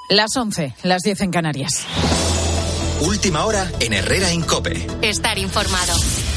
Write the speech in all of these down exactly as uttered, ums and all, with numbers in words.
Las once, las diez en Canarias. Última hora en Herrera en COPE. Estar informado.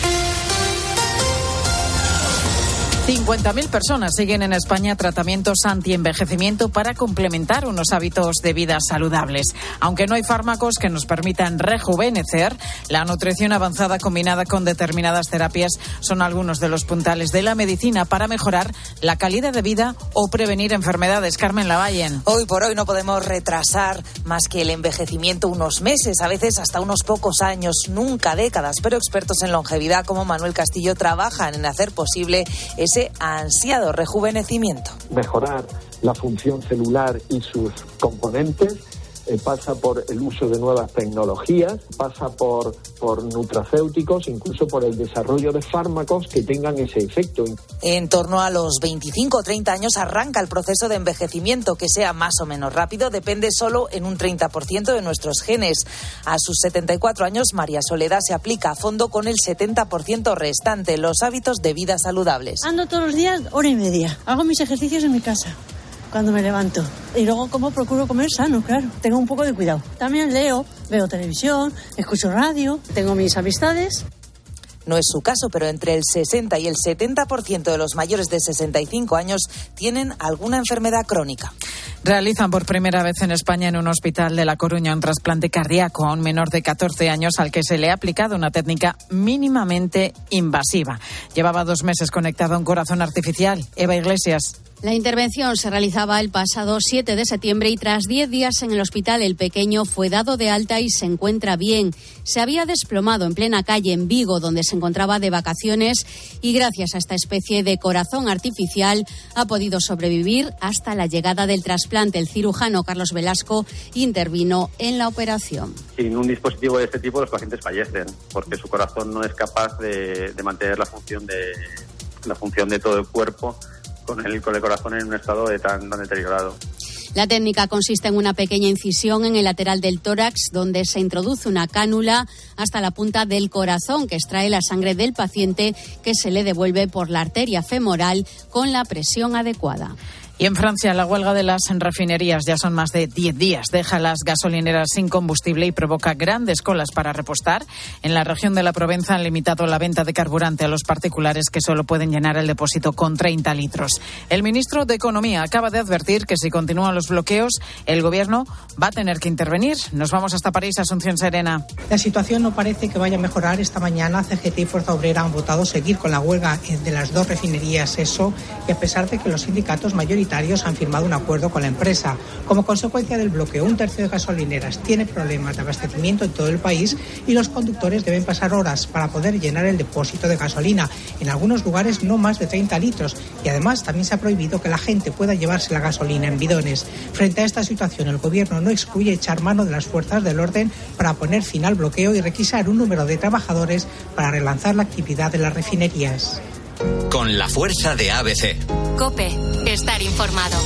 cincuenta mil personas siguen en España tratamientos antienvejecimiento para complementar unos hábitos de vida saludables. Aunque no hay fármacos que nos permitan rejuvenecer, la nutrición avanzada combinada con determinadas terapias son algunos de los puntales de la medicina para mejorar la calidad de vida o prevenir enfermedades. Carmen Lavallen. Hoy por hoy no podemos retrasar más que el envejecimiento unos meses, a veces hasta unos pocos años, nunca décadas, pero expertos en longevidad como Manuel Castillo trabajan en hacer posible ese ansiado rejuvenecimiento. Mejorar la función celular y sus componentes eh, pasa por el uso de nuevas tecnologías, pasa por, por nutracéuticos, incluso por el desarrollo de fármacos que tengan ese efecto. En torno a los veinticinco o treinta años arranca el proceso de envejecimiento, que sea más o menos rápido depende solo en un treinta por ciento de nuestros genes. A sus setenta y cuatro años, María Soledad se aplica a fondo con el setenta por ciento restante, los hábitos de vida saludables. Ando todos los días hora y media, hago mis ejercicios en mi casa cuando me levanto. Y luego como procuro comer sano, claro. Tengo un poco de cuidado. También leo, veo televisión, escucho radio, tengo mis amistades. No es su caso, pero entre el sesenta y el setenta por ciento de los mayores de sesenta y cinco años tienen alguna enfermedad crónica. Realizan por primera vez en España en un hospital de La Coruña un trasplante cardíaco a un menor de catorce años al que se le ha aplicado una técnica mínimamente invasiva. Llevaba dos meses conectado a un corazón artificial. Eva Iglesias. La intervención se realizaba el pasado siete de septiembre y tras diez días en el hospital el pequeño fue dado de alta y se encuentra bien. Se había desplomado en plena calle en Vigo, donde se encontraba de vacaciones, y gracias a esta especie de corazón artificial ha podido sobrevivir hasta la llegada del trasplante. El cirujano Carlos Velasco intervino en la operación. Sin un dispositivo de este tipo los pacientes fallecen porque su corazón no es capaz de, de mantener la función de la función de todo el cuerpo con el, con el corazón en un estado de tan, tan deteriorado. La técnica consiste en una pequeña incisión en el lateral del tórax donde se introduce una cánula hasta la punta del corazón que extrae la sangre del paciente que se le devuelve por la arteria femoral con la presión adecuada. Y en Francia, la huelga de las refinerías ya son más de diez días. Deja las gasolineras sin combustible y provoca grandes colas para repostar. En la región de la Provenza han limitado la venta de carburante a los particulares que solo pueden llenar el depósito con treinta litros. El ministro de Economía acaba de advertir que si continúan los bloqueos, el gobierno va a tener que intervenir. Nos vamos hasta París, Asunción Serena. La situación no parece que vaya a mejorar. Esta mañana C G T y Fuerza Obrera han votado seguir con la huelga de las dos refinerías ESSO, y a pesar de que los sindicatos mayoritarios han firmado un acuerdo con la empresa. Como consecuencia del bloqueo, un tercio de gasolineras tiene problemas de abastecimiento en todo el país y los conductores deben pasar horas para poder llenar el depósito de gasolina. En algunos lugares no más de treinta litros, y además también se ha prohibido que la gente pueda llevarse la gasolina en bidones. Frente a esta situación, el gobierno no excluye echar mano de las fuerzas del orden para poner fin al bloqueo y requisar un número de trabajadores para relanzar la actividad de las refinerías. Con la fuerza de A B C. COPE. Estar informado.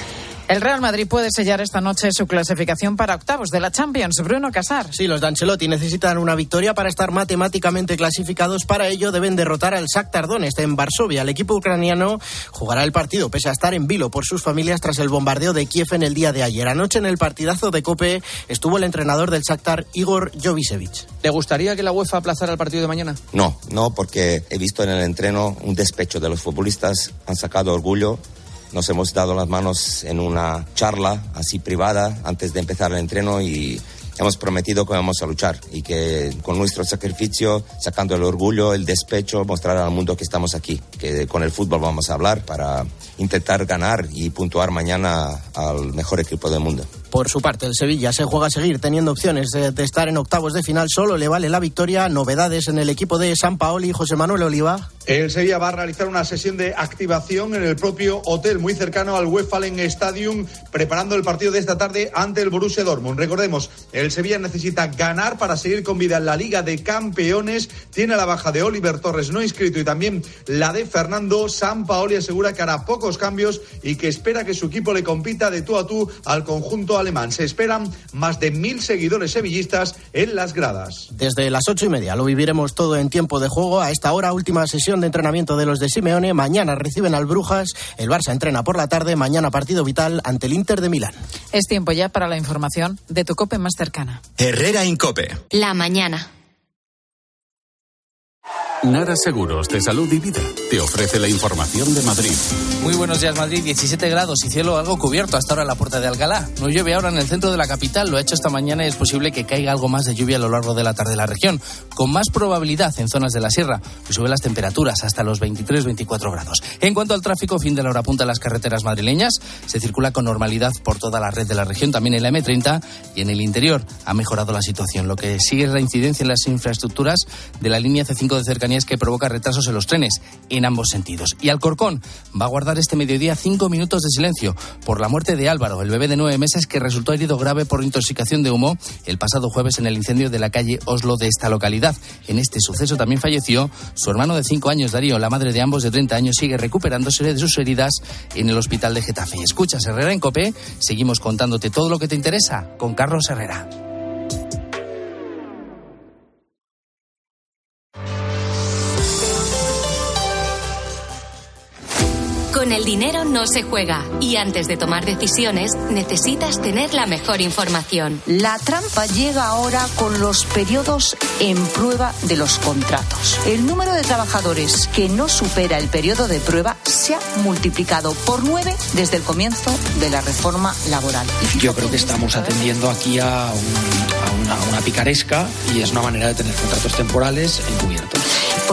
El Real Madrid puede sellar esta noche su clasificación para octavos de la Champions. Bruno Casar. Sí, los de Ancelotti necesitan una victoria para estar matemáticamente clasificados. Para ello deben derrotar al Shakhtar Donetsk en Varsovia. El equipo ucraniano jugará el partido pese a estar en vilo por sus familias tras el bombardeo de Kiev en el día de ayer. Anoche en el partidazo de COPE estuvo el entrenador del Shakhtar, Igor Jovicevic. ¿Le gustaría que la UEFA aplazara el partido de mañana? No, no, porque he visto en el entreno un despecho de los futbolistas. Han sacado orgullo. Nos hemos dado las manos en una charla así privada antes de empezar el entreno y hemos prometido que vamos a luchar y que con nuestro sacrificio, sacando el orgullo, el despecho, mostrar al mundo que estamos aquí, que con el fútbol vamos a hablar para intentar ganar y puntuar mañana al mejor equipo del mundo. Por su parte, el Sevilla se juega a seguir teniendo opciones de, de estar en octavos de final. Solo le vale la victoria. Novedades en el equipo de Sampaoli. José Manuel Oliva. El Sevilla va a realizar una sesión de activación en el propio hotel muy cercano al Westfalen Stadium, preparando el partido de esta tarde ante el Borussia Dortmund. Recordemos, el Sevilla necesita ganar para seguir con vida en la Liga de Campeones. Tiene la baja de Oliver Torres no inscrito y también la de Fernando. Sampaoli asegura que hará pocos cambios y que espera que su equipo le compita de tú a tú al conjunto alemán. Se esperan más de mil seguidores sevillistas en las gradas. Desde las ocho y media lo viviremos todo en tiempo de juego. A esta hora, última sesión de entrenamiento de los de Simeone. Mañana reciben al Brujas. El Barça entrena por la tarde. Mañana partido vital ante el Inter de Milán. Es tiempo ya para la información de tu COPE más cercana. Herrera Incope. La mañana. Nara Seguros de Salud y Vida te ofrece la información de Madrid. Muy buenos días, Madrid. diecisiete grados y cielo algo cubierto hasta ahora en la Puerta de Alcalá. No llueve ahora en el centro de la capital. Lo ha hecho esta mañana y es posible que caiga algo más de lluvia a lo largo de la tarde en la región, con más probabilidad en zonas de la sierra. Pues suben las temperaturas hasta los veintitrés veinticuatro grados. En cuanto al tráfico, fin de la hora punta en las carreteras madrileñas. Se circula con normalidad por toda la red de la región, también en la eme treinta, y en el interior ha mejorado la situación. Lo que sigue es la incidencia en las infraestructuras de la línea ce cinco de cercanías, que provoca retrasos en los trenes en ambos sentidos. Y Alcorcón va a guardar este mediodía cinco minutos de silencio por la muerte de Álvaro, el bebé de nueve meses que resultó herido grave por intoxicación de humo el pasado jueves en el incendio de la calle Oslo de esta localidad. En este suceso también falleció su hermano de cinco años, Darío. La madre de ambos, de treinta años, sigue recuperándose de sus heridas en el hospital de Getafe. Escuchas Herrera en COPE. Seguimos contándote todo lo que te interesa con Carlos Herrera. Con el dinero no se juega y antes de tomar decisiones necesitas tener la mejor información. La trampa llega ahora con los periodos en prueba de los contratos. El número de trabajadores que no supera el periodo de prueba se ha multiplicado por nueve desde el comienzo de la reforma laboral. Yo creo que estamos atendiendo aquí a, un, a una, una picaresca y es una manera de tener contratos temporales encubiertos.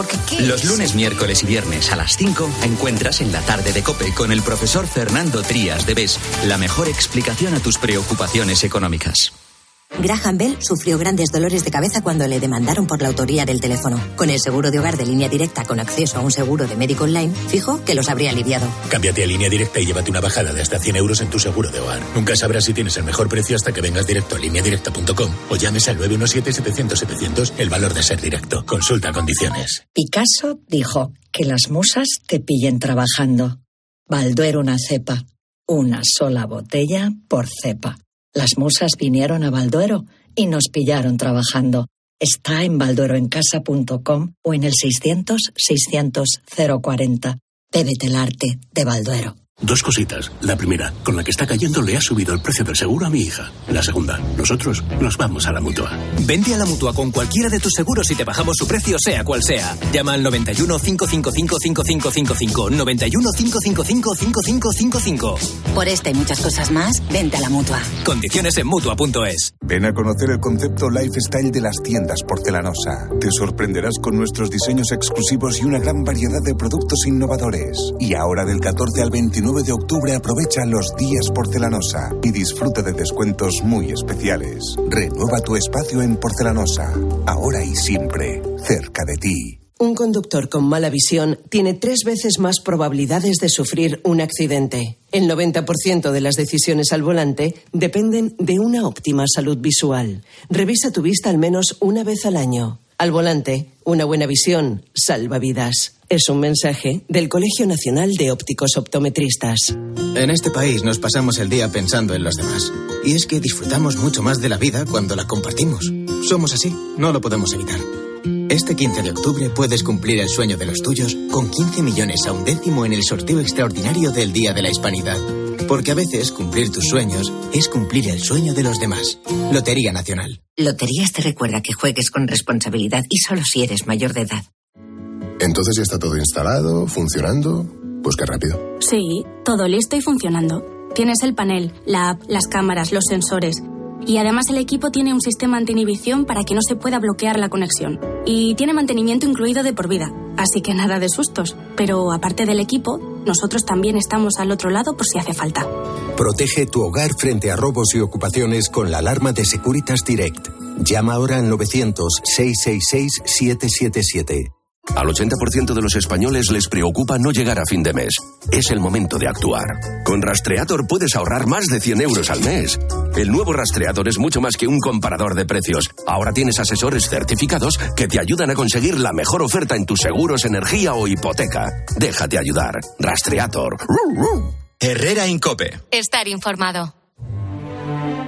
Los lunes, miércoles y viernes a las cinco encuentras en la tarde de COPE con el profesor Fernando Trías de B E S la mejor explicación a tus preocupaciones económicas. Graham Bell sufrió grandes dolores de cabeza cuando le demandaron por la autoría del teléfono. Con el seguro de hogar de Línea Directa con acceso a un seguro de médico online, fijo que los habría aliviado. Cámbiate a Línea Directa y llévate una bajada de hasta cien euros en tu seguro de hogar. Nunca sabrás si tienes el mejor precio hasta que vengas directo a línea directa punto com o llames al nueve uno siete setecientos setecientos, el valor de ser directo. Consulta condiciones. Picasso dijo que las musas te pillen trabajando. Balduero una cepa, una sola botella por cepa. Las musas vinieron a Balduero y nos pillaron trabajando. Está en balduero en casa punto com o en el seiscientos seiscientos cero cuarenta. Bébete el arte de Balduero. Dos cositas. La primera, con la que está cayendo le ha subido el precio del seguro a mi hija. La segunda, nosotros nos vamos a la Mutua. Vente a la Mutua con cualquiera de tus seguros y te bajamos su precio sea cual sea. Llama al noventa y uno, cinco cinco cinco, cinco cinco cinco cinco, noventa y uno, cinco cinco cinco, cinco cinco cinco cinco. Por esta y muchas cosas más, vente a la Mutua. Condiciones en Mutua punto es. Ven a conocer el concepto Lifestyle de las tiendas Porcelanosa. Te sorprenderás con nuestros diseños exclusivos y una gran variedad de productos innovadores. Y ahora del catorce al veintinueve de octubre aprovecha los días Porcelanosa y disfruta de descuentos muy especiales. Renueva tu espacio en Porcelanosa, ahora y siempre, cerca de ti. Un conductor con mala visión tiene tres veces más probabilidades de sufrir un accidente. El noventa por ciento de las decisiones al volante dependen de una óptima salud visual. Revisa tu vista al menos una vez al año. Al volante, una buena visión salva vidas. Es un mensaje del Colegio Nacional de Ópticos Optometristas. En este país nos pasamos el día pensando en los demás. Y es que disfrutamos mucho más de la vida cuando la compartimos. Somos así, no lo podemos evitar. Este quince de octubre puedes cumplir el sueño de los tuyos con quince millones a un décimo en el sorteo extraordinario del Día de la Hispanidad. Porque a veces cumplir tus sueños es cumplir el sueño de los demás. Lotería Nacional. Loterías te recuerda que juegues con responsabilidad y solo si eres mayor de edad. Entonces ya está todo instalado, funcionando. Pues qué rápido. Sí, todo listo y funcionando. Tienes el panel, la app, las cámaras, los sensores. Y además el equipo tiene un sistema anti-inhibición para que no se pueda bloquear la conexión. Y tiene mantenimiento incluido de por vida. Así que nada de sustos. Pero aparte del equipo, nosotros también estamos al otro lado por si hace falta. Protege tu hogar frente a robos y ocupaciones con la alarma de Securitas Direct. Llama ahora al novecientos, seiscientos sesenta y seis, setecientos setenta y siete. Al ochenta por ciento de los españoles les preocupa no llegar a fin de mes. Es el momento de actuar. Con Rastreator puedes ahorrar más de cien euros al mes. El nuevo Rastreator es mucho más que un comparador de precios. Ahora tienes asesores certificados que te ayudan a conseguir la mejor oferta en tus seguros, energía o hipoteca. Déjate ayudar. Rastreator. Herrera Incope. Estar informado.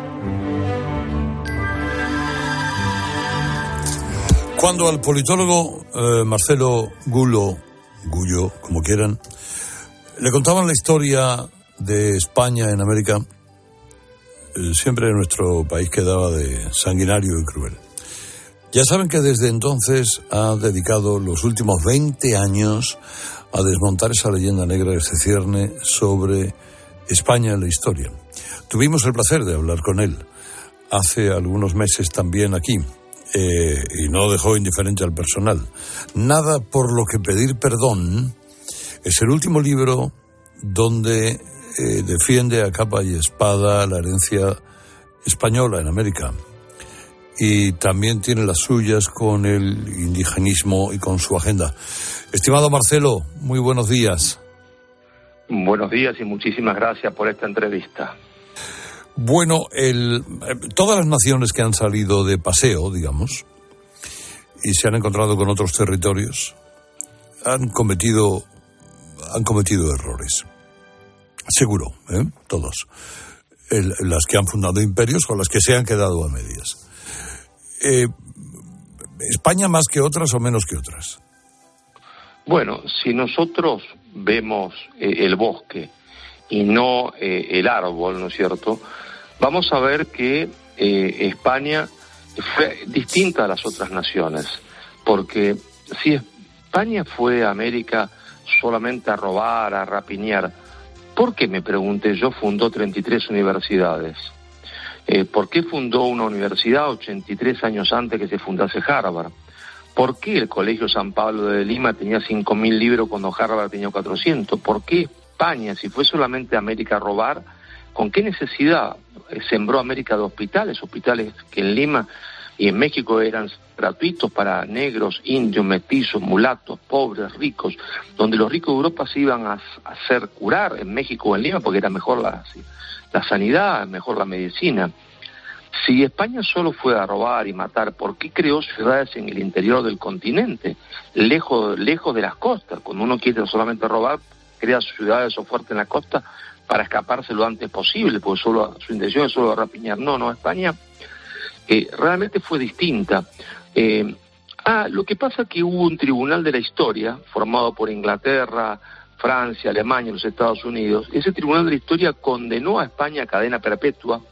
Cuando al politólogo eh, Marcelo Gulo, Gullo, como quieran, le contaban la historia de España en América, eh, siempre nuestro país quedaba de sanguinario y cruel. Ya saben que desde entonces ha dedicado los últimos veinte años a desmontar esa leyenda negra que se cierne sobre España en la historia. Tuvimos el placer de hablar con él hace algunos meses también aquí. Eh, y no dejó indiferente al personal. Nada por lo que pedir perdón es el último libro donde eh, defiende a capa y espada la herencia española en América, y también tiene las suyas con el indigenismo y con su agenda. Estimado Marcelo, muy buenos días. Buenos días y muchísimas gracias por esta entrevista. Bueno, el, todas las naciones que han salido de paseo, digamos, y se han encontrado con otros territorios, han cometido, han cometido errores. Seguro, ¿eh? Todos. El, las que han fundado imperios o las que se han quedado a medias. Eh, ¿España más que otras o menos que otras? Bueno, si nosotros vemos eh, el bosque y no eh, el árbol, ¿no es cierto?, vamos a ver que eh, España fue distinta a las otras naciones, porque si España fue a América solamente a robar, a rapiñar, ¿por qué, me pregunté yo, fundó treinta y tres universidades? Eh, ¿Por qué fundó una universidad ochenta y tres años antes que se fundase Harvard? ¿Por qué el Colegio San Pablo de Lima tenía cinco mil libros cuando Harvard tenía cuatrocientos? ¿Por qué España, si fue solamente a América a robar, con qué necesidad sembró América de hospitales, hospitales que en Lima y en México eran gratuitos para negros, indios, mestizos, mulatos, pobres, ricos, donde los ricos de Europa se iban a, a hacer curar en México o en Lima porque era mejor la, la sanidad, mejor la medicina? Si España solo fue a robar y matar, ¿por qué creó ciudades en el interior del continente, lejos, lejos de las costas? Cuando uno quiere solamente robar, crea ciudades o fuertes en la costa para escaparse lo antes posible, porque solo su intención es solo rapiñar. No, no, España eh, realmente fue distinta. Eh, ah, lo que pasa es que hubo un tribunal de la historia, formado por Inglaterra, Francia, Alemania y los Estados Unidos. Ese tribunal de la historia condenó a España a cadena perpetua,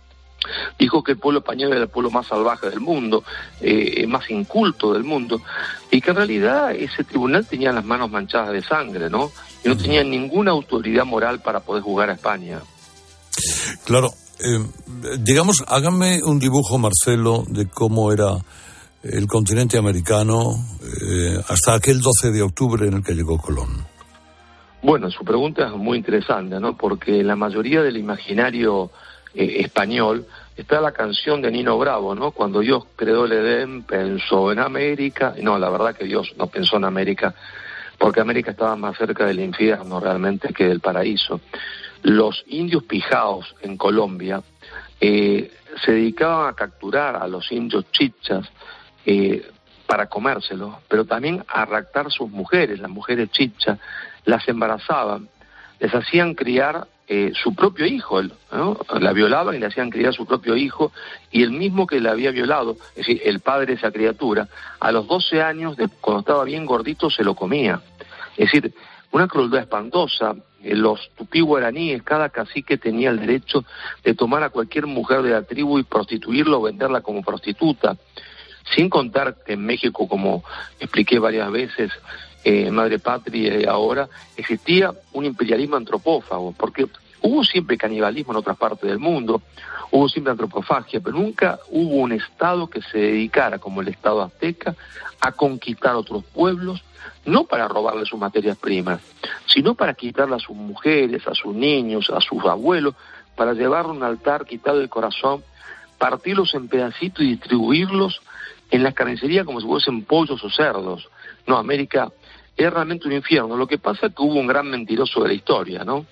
dijo que el pueblo español era el pueblo más salvaje del mundo, eh, más inculto del mundo, y que en realidad ese tribunal tenía las manos manchadas de sangre, ¿no? Y no tenía ninguna autoridad moral para poder jugar a España. Claro, eh, digamos, hágame un dibujo, Marcelo, de cómo era el continente americano eh, hasta aquel doce de octubre en el que llegó Colón. Bueno, su pregunta es muy interesante, ¿no? Porque la mayoría del imaginario eh, español está la canción de Nino Bravo, ¿no? Cuando Dios creó el Edén, pensó en América. No, la verdad que Dios no pensó en América, porque América estaba más cerca del infierno realmente que del paraíso. Los indios pijaos en Colombia eh, se dedicaban a capturar a los indios chichas eh, para comérselos, pero también a raptar sus mujeres. Las mujeres chichas las embarazaban, les hacían criar eh, su propio hijo, ¿no? La violaban y le hacían criar su propio hijo, y el mismo que la había violado, es decir, el padre de esa criatura, a los doce años, de, cuando estaba bien gordito, se lo comía. Es decir, una crueldad espantosa. Los tupí guaraníes, cada cacique tenía el derecho de tomar a cualquier mujer de la tribu y prostituirla o venderla como prostituta. Sin contar que en México, como expliqué varias veces, eh, Madre Patria y ahora, existía un imperialismo antropófago, porque hubo siempre canibalismo en otras partes del mundo, hubo siempre antropofagia, pero nunca hubo un Estado que se dedicara, como el Estado azteca, a conquistar otros pueblos, no para robarle sus materias primas, sino para quitarle a sus mujeres, a sus niños, a sus abuelos, para llevarlo a un altar, quitarle el corazón, partirlos en pedacitos y distribuirlos en las carnicerías como si fuesen pollos o cerdos. No, América es realmente un infierno. Lo que pasa es que hubo un gran mentiroso de la historia, ¿no?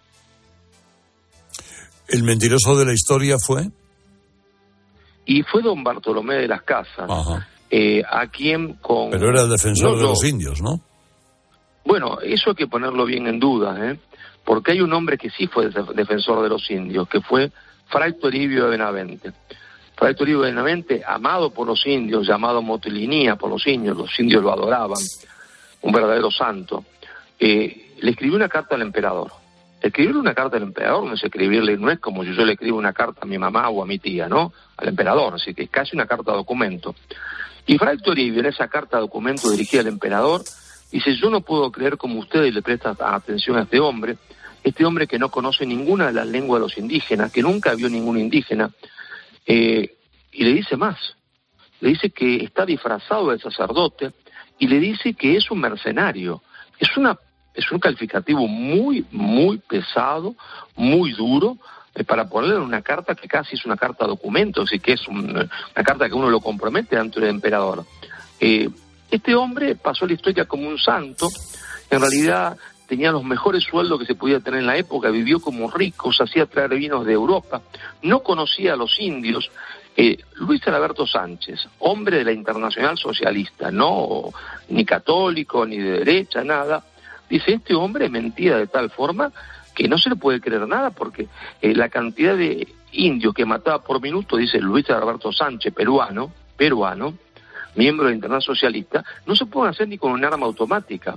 ¿El mentiroso de la historia fue? Y fue don Bartolomé de las Casas. Ajá. Eh, a quien con... Pero era el defensor no, de no. los indios, ¿no? Bueno, eso hay que ponerlo bien en duda, ¿eh? Porque hay un hombre que sí fue defensor de los indios, que fue Fray Toribio de Benavente. Fray Toribio Benavente, amado por los indios, llamado Motelinía por los indios, los indios lo adoraban, un verdadero santo, eh, le escribió una carta al emperador. Escribirle una carta al emperador no es escribirle, no es como si yo le escribo una carta a mi mamá o a mi tía, ¿no? Al emperador, así que es casi una carta documento. Y Fray Toribio, en esa carta documento dirigida al emperador, dice: yo no puedo creer como ustedes le prestan atención a este hombre, este hombre que no conoce ninguna de las lenguas de los indígenas, que nunca vio ningún indígena, eh, y le dice más, le dice que está disfrazado de sacerdote, y le dice que es un mercenario. Es una es un calificativo muy, muy pesado, muy duro, eh, para ponerle en una carta que casi es una carta documento, así que es un, una carta que uno lo compromete ante el emperador. Eh, este hombre pasó la historia como un santo, en realidad tenía los mejores sueldos que se podía tener en la época, vivió como rico, se hacía traer vinos de Europa, no conocía a los indios. Eh, Luis Alberto Sánchez, hombre de la Internacional Socialista, no ni católico, ni de derecha, nada, dice: este hombre mentía de tal forma que no se le puede creer nada, porque eh, la cantidad de indios que mataba por minuto, dice Luis Alberto Sánchez, peruano, peruano, miembro de la Internacional Socialista, no se pueden hacer ni con un arma automática.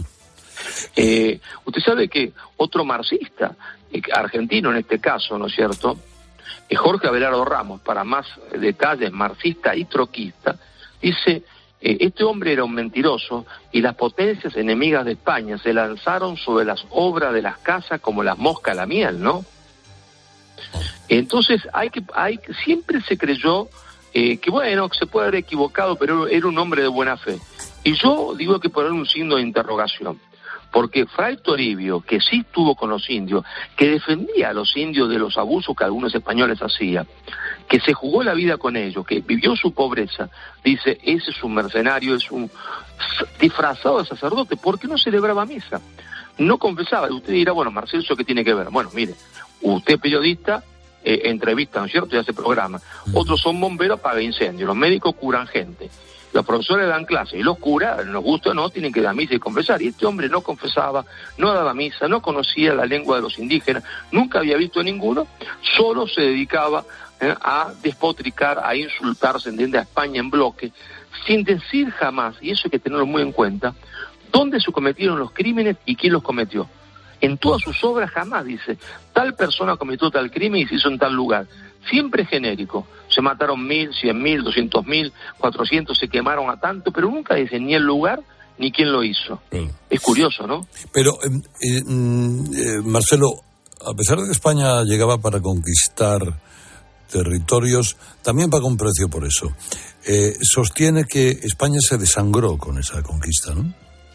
eh, usted sabe que otro marxista, eh, argentino en este caso, ¿no es cierto?, eh, Jorge Abelardo Ramos, para más detalles, marxista y troquista, dice: eh, este hombre era un mentiroso y las potencias enemigas de España se lanzaron sobre las obras de las casas como las moscas a la miel, ¿no? Entonces hay que, hay siempre se creyó eh, que bueno, que se puede haber equivocado, pero era un hombre de buena fe. Y yo digo que poner un signo de interrogación, porque Fray Toribio, que sí estuvo con los indios, que defendía a los indios de los abusos que algunos españoles hacían, que se jugó la vida con ellos, que vivió su pobreza, dice: ese es un mercenario, es un disfrazado de sacerdote, porque no celebraba misa, no confesaba. Y usted dirá: bueno, Marcelo, ¿eso qué tiene que ver? Bueno, mire, usted es periodista, eh, entrevista, ¿no es cierto?, y hace programa. Otros son bomberos, apaga incendios, los médicos curan gente, los profesores dan clases, y los curas, nos gusta o no, tienen que dar misa y confesar. Y este hombre no confesaba, no daba misa, no conocía la lengua de los indígenas, nunca había visto a ninguno, solo se dedicaba eh, a despotricar, a insultar, se entiende, a España en bloque, sin decir jamás, y eso hay que tenerlo muy en cuenta, dónde se cometieron los crímenes y quién los cometió. En todas sus obras jamás dice: tal persona cometió tal crimen y se hizo en tal lugar. Siempre genérico. Se mataron mil, cien mil, doscientos mil, cuatrocientos, se quemaron a tanto, pero nunca dicen ni el lugar ni quién lo hizo. Mm. Es curioso, ¿no? Pero, eh, eh, Marcelo, a pesar de que España llegaba para conquistar territorios, también pagó un precio por eso. Eh, sostiene que España se desangró con esa conquista, ¿no?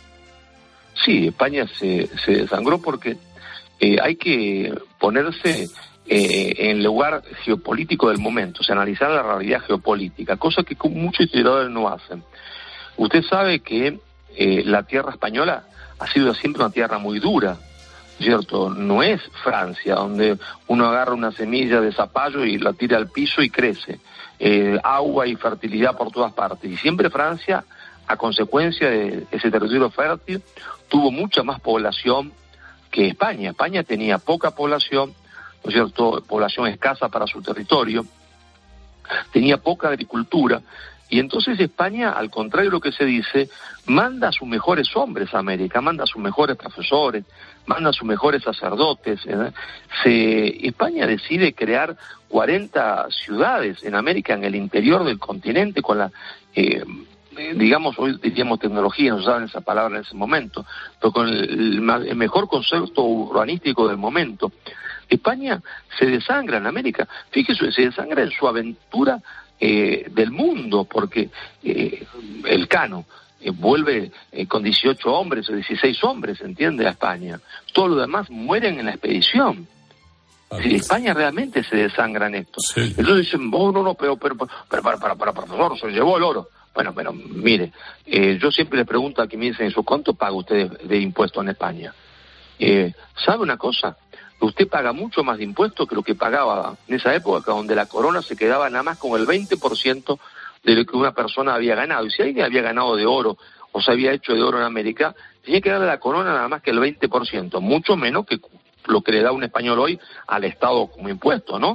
Sí, España se, se desangró porque eh, hay que ponerse eh, en el lugar geopolítico del momento, o sea, analizar la realidad geopolítica, cosa que muchos historiadores no hacen. Usted sabe que eh, la tierra española ha sido siempre una tierra muy dura, ¿cierto? No es Francia, donde uno agarra una semilla de zapallo y la tira al piso y crece. Eh, agua y fertilidad por todas partes. Y siempre Francia, a consecuencia de ese territorio fértil, tuvo mucha más población que España. España tenía poca población, ¿no es cierto?, población escasa para su territorio, tenía poca agricultura, y entonces España, al contrario de lo que se dice, manda a sus mejores hombres a América, manda a sus mejores profesores, manda a sus mejores sacerdotes. ¿eh? Se, España decide crear cuarenta ciudades en América, en el interior del continente, con la... Eh, digamos, hoy diríamos tecnología, no usaban esa palabra en ese momento, pero con el, el mejor concepto urbanístico del momento. España se desangra en América, fíjese, se desangra en su aventura eh, del mundo, porque eh, el Cano eh, vuelve eh, con dieciocho hombres o dieciséis hombres, ¿entiende?, a España. Todos los demás mueren en la expedición. Si España realmente se desangra en esto. Sí. Entonces dicen: oh, no, no, pero, pero, pero, pero, para, para, para, profesor, se llevó el oro. Bueno, pero mire, eh, yo siempre le pregunto a quien me dicen eso: ¿cuánto paga usted de, de impuestos en España? Eh, ¿Sabe una cosa? Usted paga mucho más de impuestos que lo que pagaba en esa época, donde la corona se quedaba nada más con el veinte por ciento de lo que una persona había ganado. Y si alguien había ganado de oro o se había hecho de oro en América, tenía que darle a la corona nada más que el veinte por ciento, mucho menos que lo que le da un español hoy al Estado como impuesto, ¿no?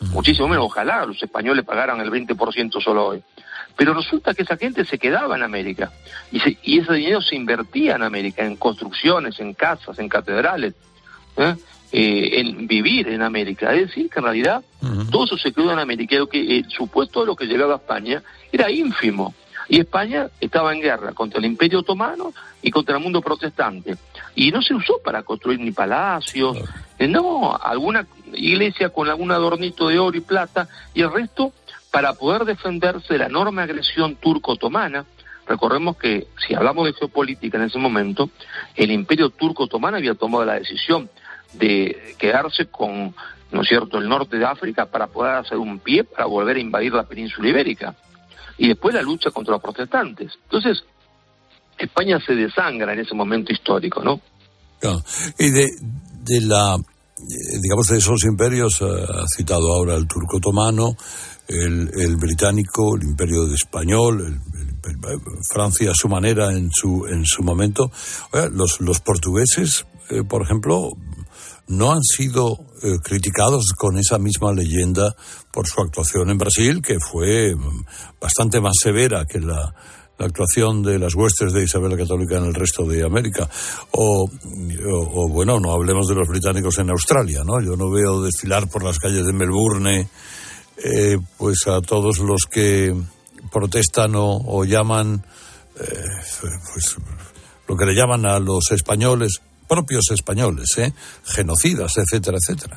muchísimo menos. Ojalá los españoles pagaran el veinte por ciento solo hoy. Pero resulta que esa gente se quedaba en América y, se, y ese dinero se invertía en América, en construcciones, en casas, en catedrales, ¿eh? Eh, en vivir en América. Es decir, que en realidad uh-huh. todo eso se quedó en América. Lo que, el supuesto de lo que llegaba a España era ínfimo. Y España estaba en guerra contra el Imperio Otomano y contra el mundo protestante. Y no se usó para construir ni palacios, uh-huh. no, alguna iglesia con algún adornito de oro y plata, y el resto para poder defenderse de la enorme agresión turco-otomana. Recordemos que, si hablamos de geopolítica en ese momento, el Imperio Turco-Otomano había tomado la decisión de quedarse con, ¿no es cierto?, el norte de África para poder hacer un pie para volver a invadir la península ibérica. Y después la lucha contra los protestantes. Entonces, España se desangra en ese momento histórico, ¿no? Claro. Y de, de la, digamos, de esos imperios, ha citado ahora el turco-otomano, el, el británico, el imperio español, el, el, el, Francia a su manera en su en su momento. Oiga, los, los portugueses, eh, por ejemplo, no han sido eh, criticados con esa misma leyenda por su actuación en Brasil, que fue bastante más severa que la, la actuación de las huestes de Isabel la Católica en el resto de América. O, o, o, bueno, no hablemos de los británicos en Australia, ¿no? Yo no veo desfilar por las calles de Melbourne eh, pues a todos los que protestan o, o llaman, eh, pues lo que le llaman a los españoles, propios españoles, ¿eh? genocidas, etcétera, etcétera.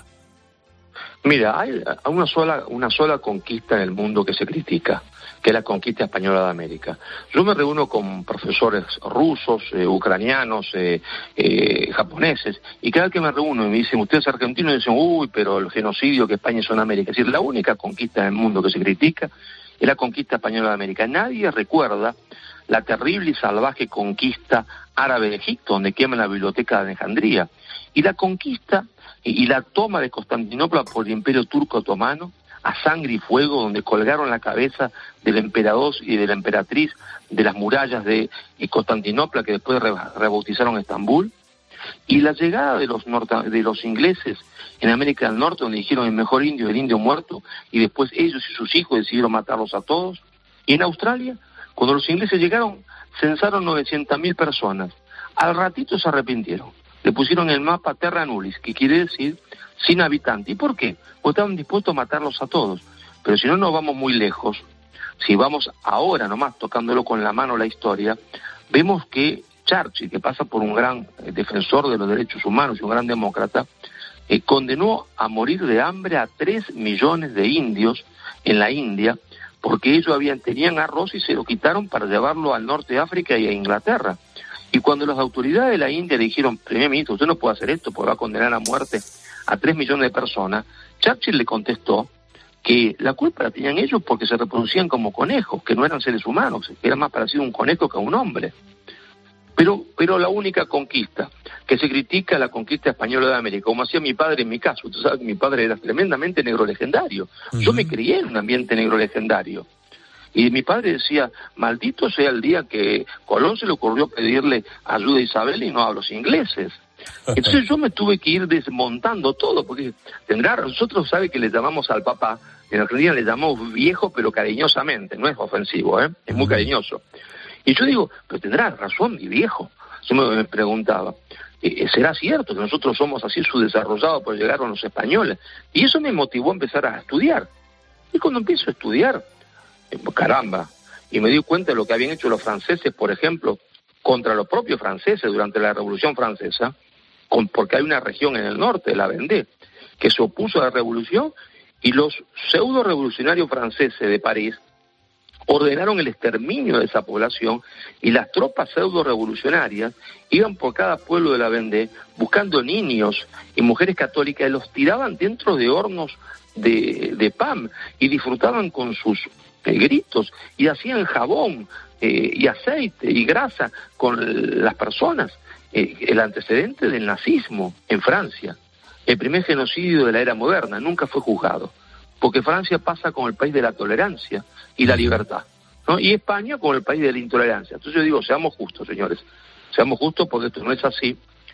Mira, hay una sola, una sola conquista en el mundo que se critica, que es la conquista española de América. Yo me reúno con profesores rusos, eh, ucranianos, eh, eh, japoneses, y cada vez que me reúno y me dicen, ustedes argentinos, y dicen, uy, pero el genocidio que España hizo en América. Es decir, la única conquista en el mundo que se critica es la conquista española de América. Nadie recuerda la terrible y salvaje conquista árabe de Egipto, donde queman la biblioteca de Alejandría, y la conquista y, y la toma de Constantinopla por el Imperio Turco Otomano, a sangre y fuego, donde colgaron la cabeza del emperador y de la emperatriz de las murallas de Constantinopla, que después re, rebautizaron Estambul, y la llegada de los, norte, de los ingleses en América del Norte, donde dijeron el mejor indio, el indio muerto, y después ellos y sus hijos decidieron matarlos a todos. Y en Australia, cuando los ingleses llegaron, censaron novecientas mil personas. Al ratito se arrepintieron. Le pusieron el mapa Terra Nullius, que quiere decir sin habitantes. ¿Y por qué? Porque estaban dispuestos a matarlos a todos. Pero si no nos vamos muy lejos, si vamos ahora nomás tocándolo con la mano la historia, vemos que Churchill, que pasa por un gran eh, defensor de los derechos humanos y un gran demócrata, eh, condenó a morir de hambre a tres millones de indios en la India, porque ellos habían tenían arroz y se lo quitaron para llevarlo al norte de África y a Inglaterra. Y cuando las autoridades de la India le dijeron, primer ministro, usted no puede hacer esto porque va a condenar a muerte a tres millones de personas, Churchill le contestó que la culpa la tenían ellos porque se reproducían como conejos, que no eran seres humanos, que era más parecido a un conejo que a un hombre. Pero, pero la única conquista que se critica es la conquista española de América, como hacía mi padre en mi caso. Usted sabe que mi padre era tremendamente negro legendario. Uh-huh. Yo me crié en un ambiente negro legendario. Y mi padre decía, maldito sea el día que Colón se le ocurrió pedirle ayuda a Isabel y no a los ingleses. Entonces yo me tuve que ir desmontando todo, porque tendrá, nosotros sabe que le llamamos al papá, en Argentina le llamamos viejo pero cariñosamente, no es ofensivo, ¿eh? Es muy cariñoso. Y yo digo, pero tendrá razón mi viejo. Yo me, me preguntaba, ¿será cierto que nosotros somos así subdesarrollados por llegar a los españoles? Y eso me motivó a empezar a estudiar. Y cuando empiezo a estudiar, caramba, y me di cuenta de lo que habían hecho los franceses, por ejemplo, contra los propios franceses durante la Revolución Francesa, con, porque hay una región en el norte, la Vendée, que se opuso a la revolución, y los pseudo revolucionarios franceses de París ordenaron el exterminio de esa población, y las tropas pseudo revolucionarias iban por cada pueblo de la Vendée buscando niños y mujeres católicas y los tiraban dentro de hornos de, de pan y disfrutaban con sus eh, gritos y hacían jabón eh, y aceite y grasa con las personas. Eh, el antecedente del nazismo en Francia, el primer genocidio de la era moderna, nunca fue juzgado, porque Francia pasa como el país de la tolerancia y la libertad, ¿no? Y España como el país de la intolerancia. Entonces yo digo, seamos justos, señores, seamos justos porque esto no es así.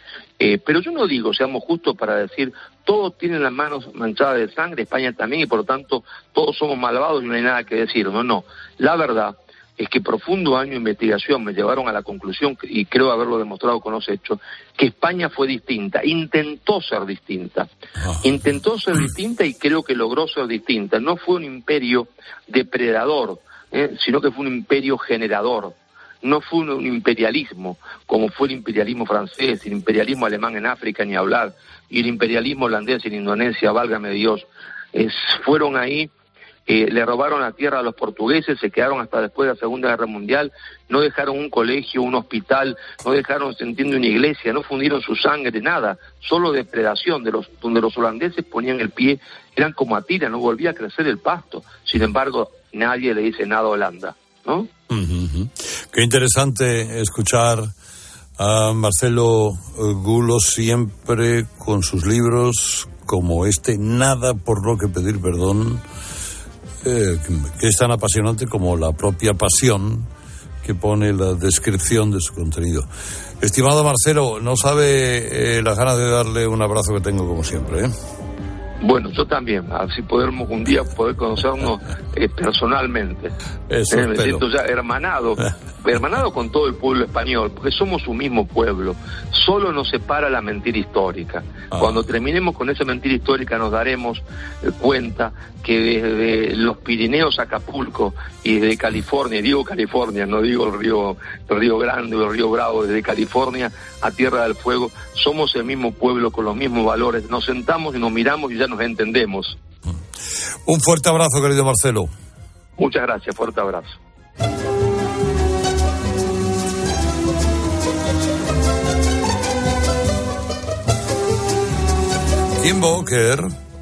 Eh, pero yo no digo, seamos justos para decir, todos tienen las manos manchadas de sangre, España también, y por lo tanto todos somos malvados y no hay nada que decir. No, no. La verdad es que profundo año de investigación me llevaron a la conclusión, y creo haberlo demostrado con los hechos, que España fue distinta, intentó ser distinta, intentó ser distinta y creo que logró ser distinta. No fue un imperio depredador, eh, sino que fue un imperio generador. No fue un, un imperialismo, como fue el imperialismo francés, el imperialismo alemán en África, ni hablar, y el imperialismo holandés en Indonesia, válgame Dios. Es, fueron ahí, eh, le robaron la tierra a los portugueses, se quedaron hasta después de la Segunda Guerra Mundial, no dejaron un colegio, un hospital, no dejaron, se entiende, una iglesia, no fundieron su sangre, nada, solo depredación, de los, donde los holandeses ponían el pie, eran como a tira, no volvía a crecer el pasto. Sin embargo, nadie le dice nada a Holanda, ¿no? Uh-huh. Qué interesante escuchar a Marcelo Gulo siempre con sus libros como este, Nada por lo que pedir perdón, eh, que es tan apasionante como la propia pasión que pone la descripción de su contenido. Estimado Marcelo, no sabe eh, las ganas de darle un abrazo que tengo como siempre, ¿eh? Bueno, yo también, así podemos un día poder conocernos eh, personalmente. Eso, eh, me siento ya hermanado, hermanado con todo el pueblo español, porque somos un mismo pueblo. Solo nos separa la mentira histórica. Ah. Cuando terminemos con esa mentira histórica nos daremos eh, cuenta que desde los Pirineos a Acapulco y desde California, digo California, no digo el río, el río Grande o el río Bravo, desde California a Tierra del Fuego, somos el mismo pueblo con los mismos valores. Nos sentamos y nos miramos y ya nos entendemos. Un fuerte abrazo, querido Marcelo. Muchas gracias, fuerte abrazo. Kim Booker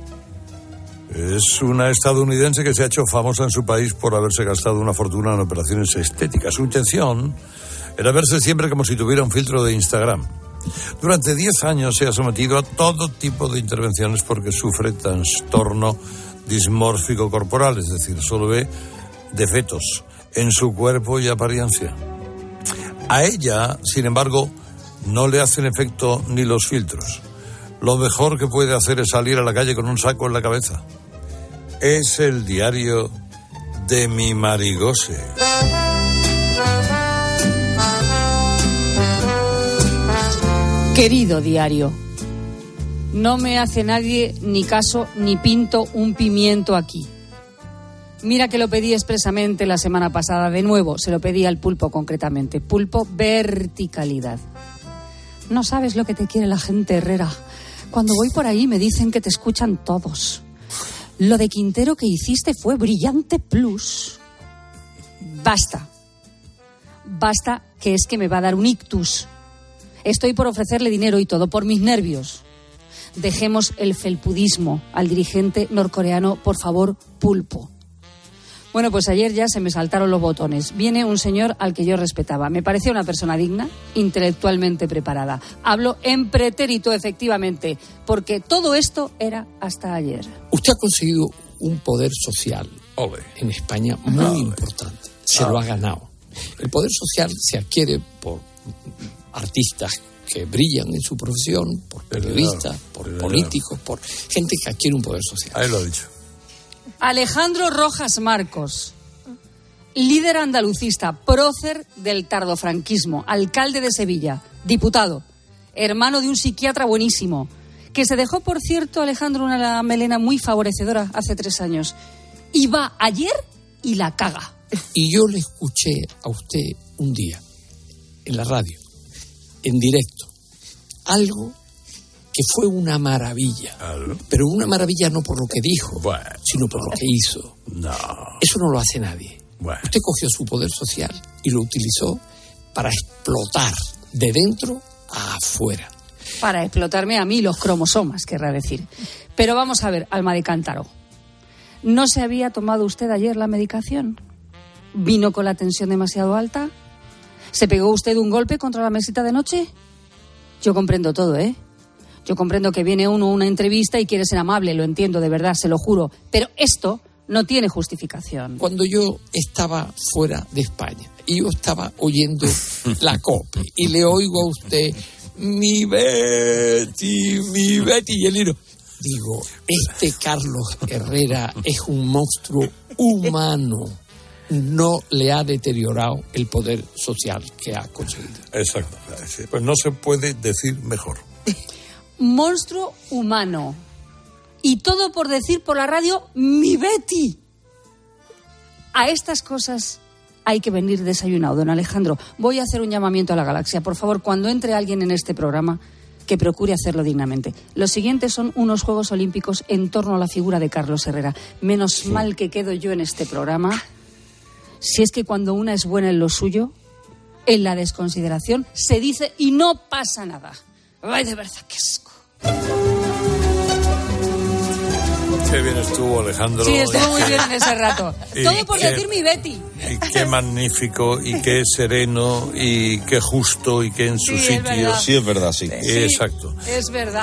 es una estadounidense que se ha hecho famosa en su país por haberse gastado una fortuna en operaciones estéticas. Su intención era verse siempre como si tuviera un filtro de Instagram. Durante diez años se ha sometido a todo tipo de intervenciones porque sufre trastorno dismórfico corporal, es decir, solo ve defectos en su cuerpo y apariencia. A ella, sin embargo, no le hacen efecto ni los filtros. Lo mejor que puede hacer es salir a la calle con un saco en la cabeza. Es el diario de mi Marigose. Querido diario, no me hace nadie ni caso ni pinto un pimiento aquí. Mira que lo pedí expresamente la semana pasada, de nuevo, se lo pedí al pulpo concretamente. Pulpo, verticalidad. No sabes lo que te quiere la gente, Herrera. Cuando voy por ahí me dicen que te escuchan todos. Lo de Quintero que hiciste fue brillante plus. Basta. Basta, que es que me va a dar un ictus. Estoy por ofrecerle dinero y todo, por mis nervios. Dejemos el felpudismo al dirigente norcoreano, por favor, pulpo. Bueno, pues ayer ya se me saltaron los botones. Viene un señor al que yo respetaba. Me parecía una persona digna, intelectualmente preparada. Hablo en pretérito, efectivamente, porque todo esto era hasta ayer. Usted ha conseguido un poder social Ole. en España muy Ole. importante. Se Ole. lo ha ganado. El poder social se adquiere por artistas que brillan en su profesión, por periodistas, por Pero políticos, no. por gente que adquiere un poder social. Ahí lo ha dicho. Alejandro Rojas Marcos, líder andalucista, prócer del tardofranquismo, alcalde de Sevilla, diputado, hermano de un psiquiatra buenísimo, que se dejó, por cierto, Alejandro, una melena muy favorecedora hace tres años. Y va ayer y la caga. Y yo le escuché a usted un día, en la radio, en directo, algo que fue una maravilla. ¿Algo? Pero una maravilla no por lo que dijo, bueno, sino por lo que hizo. No. Eso no lo hace nadie. Bueno. Usted cogió su poder social y lo utilizó para explotar de dentro a afuera. Para explotarme a mí los cromosomas, querrá decir. Pero vamos a ver, alma de cántaro. ¿No se había tomado usted ayer la medicación? ¿Vino con la tensión demasiado alta? ¿Se pegó usted un golpe contra la mesita de noche? Yo comprendo todo, ¿eh? Yo comprendo que viene uno a una entrevista y quiere ser amable, lo entiendo, de verdad, se lo juro. Pero esto no tiene justificación. Cuando yo estaba fuera de España y yo estaba oyendo la COPE y le oigo a usted mi Betty, mi Betty, y el libro. Digo, este Carlos Herrera es un monstruo humano. No le ha deteriorado el poder social que ha conseguido. Exacto. Pues no se puede decir mejor. Monstruo humano. Y todo por decir por la radio, mi Betty. A estas cosas hay que venir desayunado, don Alejandro. Voy a hacer un llamamiento a la galaxia. Por favor, cuando entre alguien en este programa, que procure hacerlo dignamente. Los siguientes son unos Juegos Olímpicos en torno a la figura de Carlos Herrera. Menos sí. mal que quedo yo en este programa. Si es que cuando una es buena en lo suyo, en la desconsideración, se dice y no pasa nada. Ay, de verdad, qué asco. Qué bien estuvo, Alejandro. Sí, estuvo muy bien en ese rato. Todo por qué, decir mi Betty. Y qué magnífico, y qué sereno, y qué justo, y qué en su sí, sitio. Sí, es verdad, sí. sí. Exacto. Es verdad.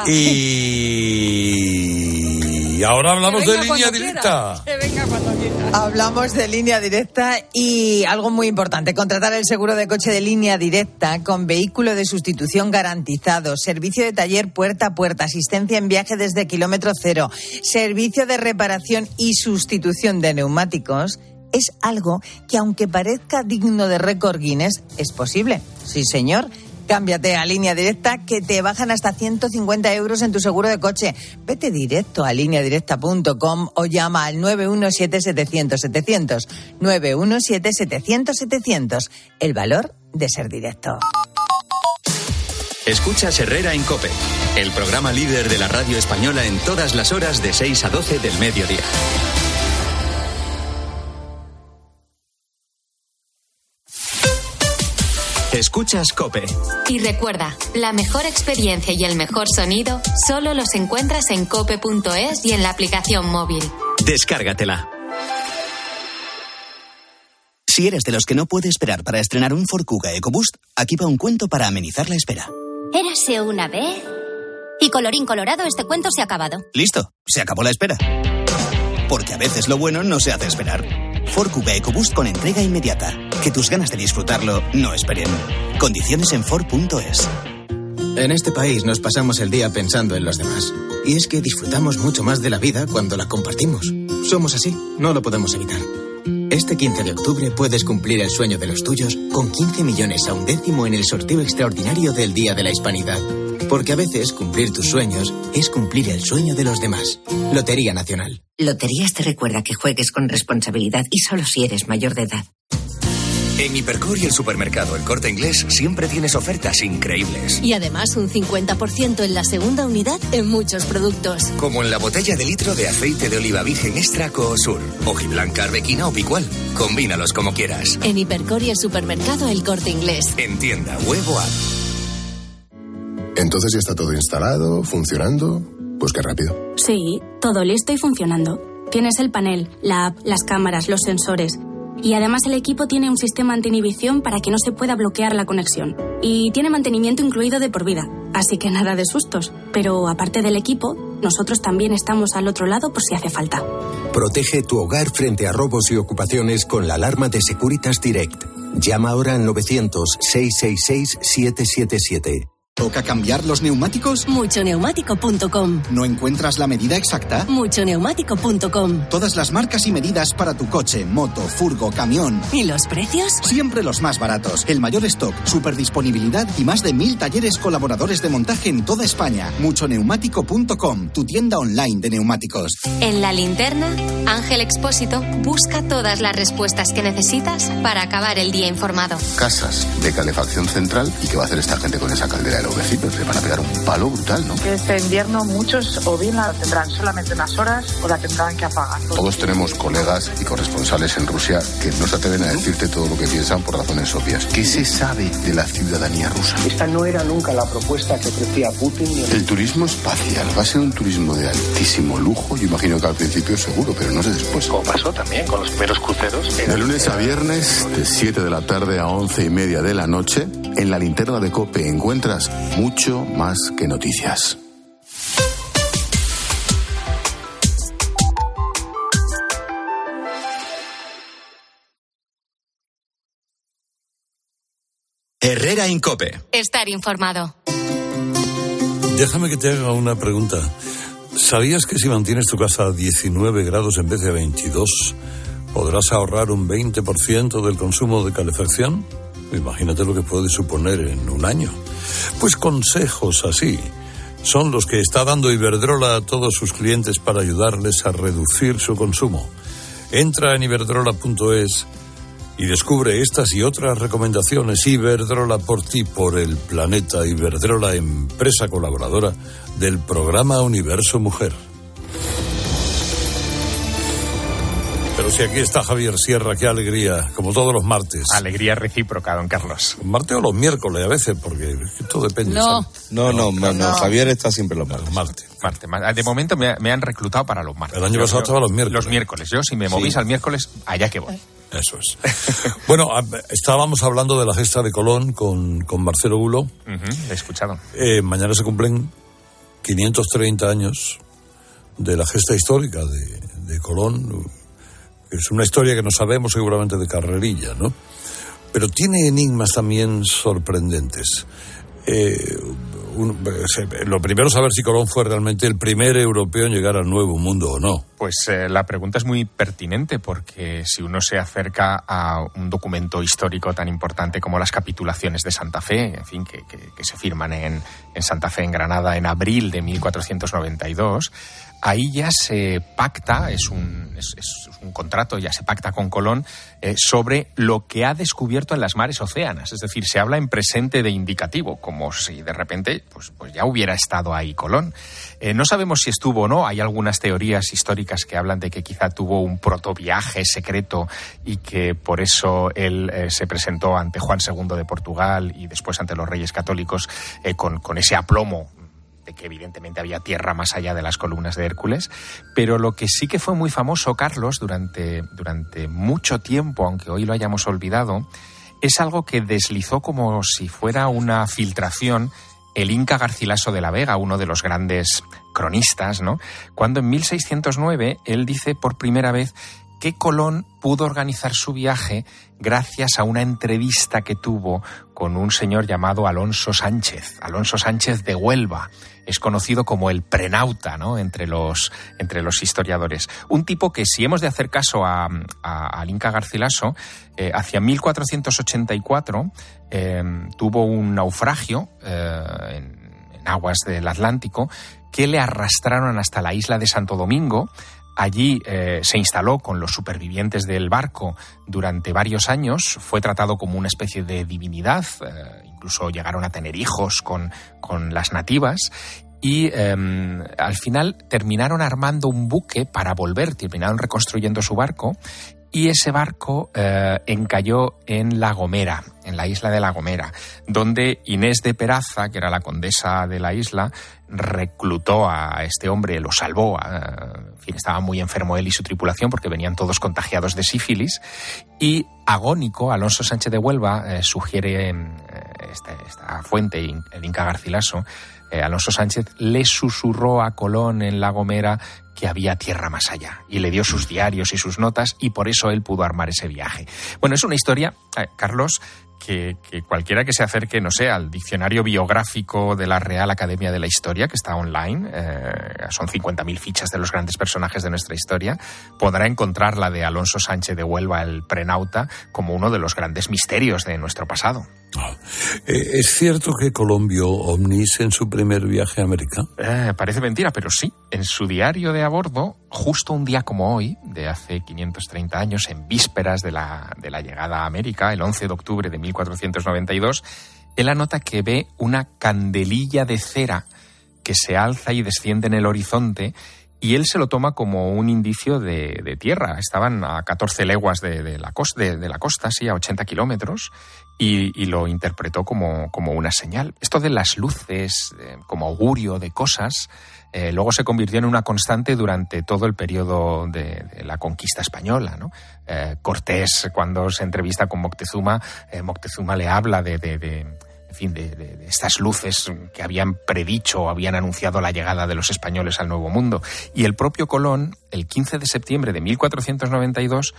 Y ahora hablamos de línea directa. Que venga cuando quiera. Hablamos de línea directa y algo muy importante, contratar el seguro de coche de línea directa con vehículo de sustitución garantizado, servicio de taller puerta a puerta, asistencia en viaje desde kilómetro cero, servicio de reparación y sustitución de neumáticos. Es algo que, aunque parezca digno de récord Guinness, es posible. Sí, señor. Cámbiate a Línea Directa, que te bajan hasta ciento cincuenta euros en tu seguro de coche. Vete directo a línea directa punto com o llama al nueve uno siete setecientos setecientos. nueve uno siete setecientos setecientos. El valor de ser directo. Escuchas Herrera en COPE, el programa líder de la radio española en todas las horas de seis a doce del mediodía. Escuchas COPE. Y recuerda, la mejor experiencia y el mejor sonido solo los encuentras en cope punto es y en la aplicación móvil. Descárgatela. Si eres de los que no puede esperar para estrenar un Ford Kuga EcoBoost, aquí va un cuento para amenizar la espera. Érase una vez... Y colorín colorado, este cuento se ha acabado. Listo, se acabó la espera. Porque a veces lo bueno no se hace esperar. Ford Kuga EcoBoost con entrega inmediata. Que tus ganas de disfrutarlo no esperen. Condiciones en Ford punto es. En este país nos pasamos el día pensando en los demás. Y es que disfrutamos mucho más de la vida cuando la compartimos. Somos así, no lo podemos evitar. Este quince de octubre puedes cumplir el sueño de los tuyos con quince millones a un décimo en el sorteo extraordinario del Día de la Hispanidad. Porque a veces cumplir tus sueños es cumplir el sueño de los demás. Lotería Nacional. Loterías te recuerda que juegues con responsabilidad y solo si eres mayor de edad. En Hipercor y el supermercado El Corte Inglés siempre tienes ofertas increíbles. Y además un cincuenta por ciento en la segunda unidad en muchos productos. Como en la botella de litro de aceite de oliva virgen extra Coosur, hojiblanca, arbequina o picual. Combínalos como quieras. En Hipercor y el supermercado El Corte Inglés. En tienda web o app. Entonces ya está todo instalado, funcionando. Pues qué rápido. Sí, todo listo y funcionando. Tienes el panel, la app, las cámaras, los sensores. Y además el equipo tiene un sistema anti-inhibición para que no se pueda bloquear la conexión. Y tiene mantenimiento incluido de por vida. Así que nada de sustos. Pero aparte del equipo, nosotros también estamos al otro lado por si hace falta. Protege tu hogar frente a robos y ocupaciones con la alarma de Securitas Direct. Llama ahora al novecientos, seiscientos sesenta y seis, setecientos setenta y siete. ¿Toca cambiar los neumáticos? mucho neumático punto com. ¿No encuentras la medida exacta? mucho neumático punto com. Todas las marcas y medidas para tu coche, moto, furgo, camión. ¿Y los precios? Siempre los más baratos. El mayor stock, superdisponibilidad y más de mil talleres colaboradores de montaje en toda España. mucho neumático punto com, tu tienda online de neumáticos. En La Linterna, Ángel Expósito busca todas las respuestas que necesitas para acabar el día informado. Casas de calefacción central. ¿Y qué va a hacer esta gente con esa caldera de los vecinos? Le van a pegar un palo brutal, ¿no? Este invierno muchos o bien la tendrán solamente unas horas o la tendrán que apagar. Todos tenemos colegas y corresponsales en Rusia que no se atreven a decirte todo lo que piensan por razones obvias. ¿Qué se sabe de la ciudadanía rusa? Esta no era nunca la propuesta que ofrecía Putin. El turismo espacial va a ser un turismo de altísimo lujo. Yo imagino que al principio seguro, pero no sé después. Como pasó también con los primeros cruceros. De lunes a viernes, de siete de la tarde a once y media de la noche, en La Linterna de COPE encuentras mucho más que noticias. Herrera en COPE. Estar informado. Déjame que te haga una pregunta. ¿Sabías que si mantienes tu casa a diecinueve grados en vez de veintidós, podrás ahorrar un veinte por ciento del consumo de calefacción? Imagínate lo que puede suponer en un año. Pues consejos así son los que está dando Iberdrola a todos sus clientes para ayudarles a reducir su consumo. Entra en iberdrola punto es y descubre estas y otras recomendaciones. Iberdrola, por ti, por el planeta. Iberdrola, empresa colaboradora del programa Universo Mujer. Pero si aquí está Javier Sierra, qué alegría, como todos los martes. Alegría recíproca, don Carlos. Martes o los miércoles a veces, porque todo depende. No, no, no, no, no, Javier está siempre los martes. Martes. Martes. De momento me, me han reclutado para los martes. El año pasado estaba los miércoles. Los miércoles. Yo, si me movís sí. al miércoles, allá que voy. Eso es. Bueno, estábamos hablando de la gesta de Colón con, con Marcelo Gulo. Uh-huh, he escuchado. Eh, mañana se cumplen quinientos treinta años de la gesta histórica de, de Colón. Es una historia que no sabemos seguramente de carrerilla, ¿no? Pero tiene enigmas también sorprendentes. Eh, un, lo primero es saber si Colón fue realmente el primer europeo en llegar al Nuevo Mundo o no. Pues eh, la pregunta es muy pertinente, porque si uno se acerca a un documento histórico tan importante como las capitulaciones de Santa Fe, en fin, que, que, que se firman en, en Santa Fe, en Granada, en abril de mil cuatrocientos noventa y dos, ahí ya se pacta, es un, es, es un contrato, ya se pacta con Colón eh, sobre lo que ha descubierto en las mares océanas. Es decir, se habla en presente de indicativo, como si de repente pues, pues ya hubiera estado ahí Colón. Eh, no sabemos si estuvo o no, hay algunas teorías históricas que hablan de que quizá tuvo un protoviaje secreto y que por eso él eh, se presentó ante Juan segundo de Portugal y después ante los Reyes Católicos eh, con, con ese aplomo de que evidentemente había tierra más allá de las columnas de Hércules. Pero lo que sí que fue muy famoso, Carlos, durante, durante mucho tiempo, aunque hoy lo hayamos olvidado, es algo que deslizó como si fuera una filtración el Inca Garcilaso de la Vega, uno de los grandes cronistas, ¿no? Cuando en mil seiscientos nueve él dice por primera vez que Colón pudo organizar su viaje gracias a una entrevista que tuvo con un señor llamado Alonso Sánchez, Alonso Sánchez de Huelva. Es conocido como el prenauta, ¿no? Entre los, entre los historiadores. Un tipo que, si hemos de hacer caso a, a, al Inca Garcilaso, eh, hacia mil cuatrocientos ochenta y cuatro eh, tuvo un naufragio eh, en, en aguas del Atlántico que le arrastraron hasta la isla de Santo Domingo. Allí eh, se instaló con los supervivientes del barco durante varios años, fue tratado como una especie de divinidad, eh, incluso llegaron a tener hijos con, con las nativas y eh, al final terminaron armando un buque para volver, terminaron reconstruyendo su barco y ese barco eh, encalló en La Gomera, en la isla de La Gomera, donde Inés de Peraza, que era la condesa de la isla, reclutó a este hombre, lo salvó. En fin, estaba muy enfermo él y su tripulación porque venían todos contagiados de sífilis. Y agónico, Alonso Sánchez de Huelva eh, sugiere eh, esta, esta fuente, el Inca Garcilaso, eh, Alonso Sánchez le susurró a Colón en La Gomera que había tierra más allá y le dio sus diarios y sus notas y por eso él pudo armar ese viaje. Bueno, es una historia, eh, Carlos, que, que cualquiera que se acerque, no sé, al diccionario biográfico de la Real Academia de la Historia, que está online, eh, son cincuenta mil fichas de los grandes personajes de nuestra historia, podrá encontrar la de Alonso Sánchez de Huelva, el prenauta, como uno de los grandes misterios de nuestro pasado. Ah, ¿es cierto que Colón vio ovnis en su primer viaje a América? Eh, parece mentira, pero sí. En su diario de a bordo, justo un día como hoy, de hace quinientos treinta años, en vísperas de la, de la llegada a América, el once de octubre de mil cuatrocientos noventa y dos, él anota que ve una candelilla de cera que se alza y desciende en el horizonte y él se lo toma como un indicio de, de tierra. Estaban a catorce leguas de, de, la, costa, de, de la costa, sí, a ochenta kilómetros, y, y lo interpretó como, como una señal. Esto de las luces, eh, como augurio de cosas, eh, luego se convirtió en una constante durante todo el periodo de, de la conquista española, ¿no? Eh, Cortés, cuando se entrevista con Moctezuma, eh, Moctezuma le habla de... de, de En fin, de, de, de estas luces que habían predicho o habían anunciado la llegada de los españoles al Nuevo Mundo. Y el propio Colón, el quince de septiembre de mil cuatrocientos noventa y dos,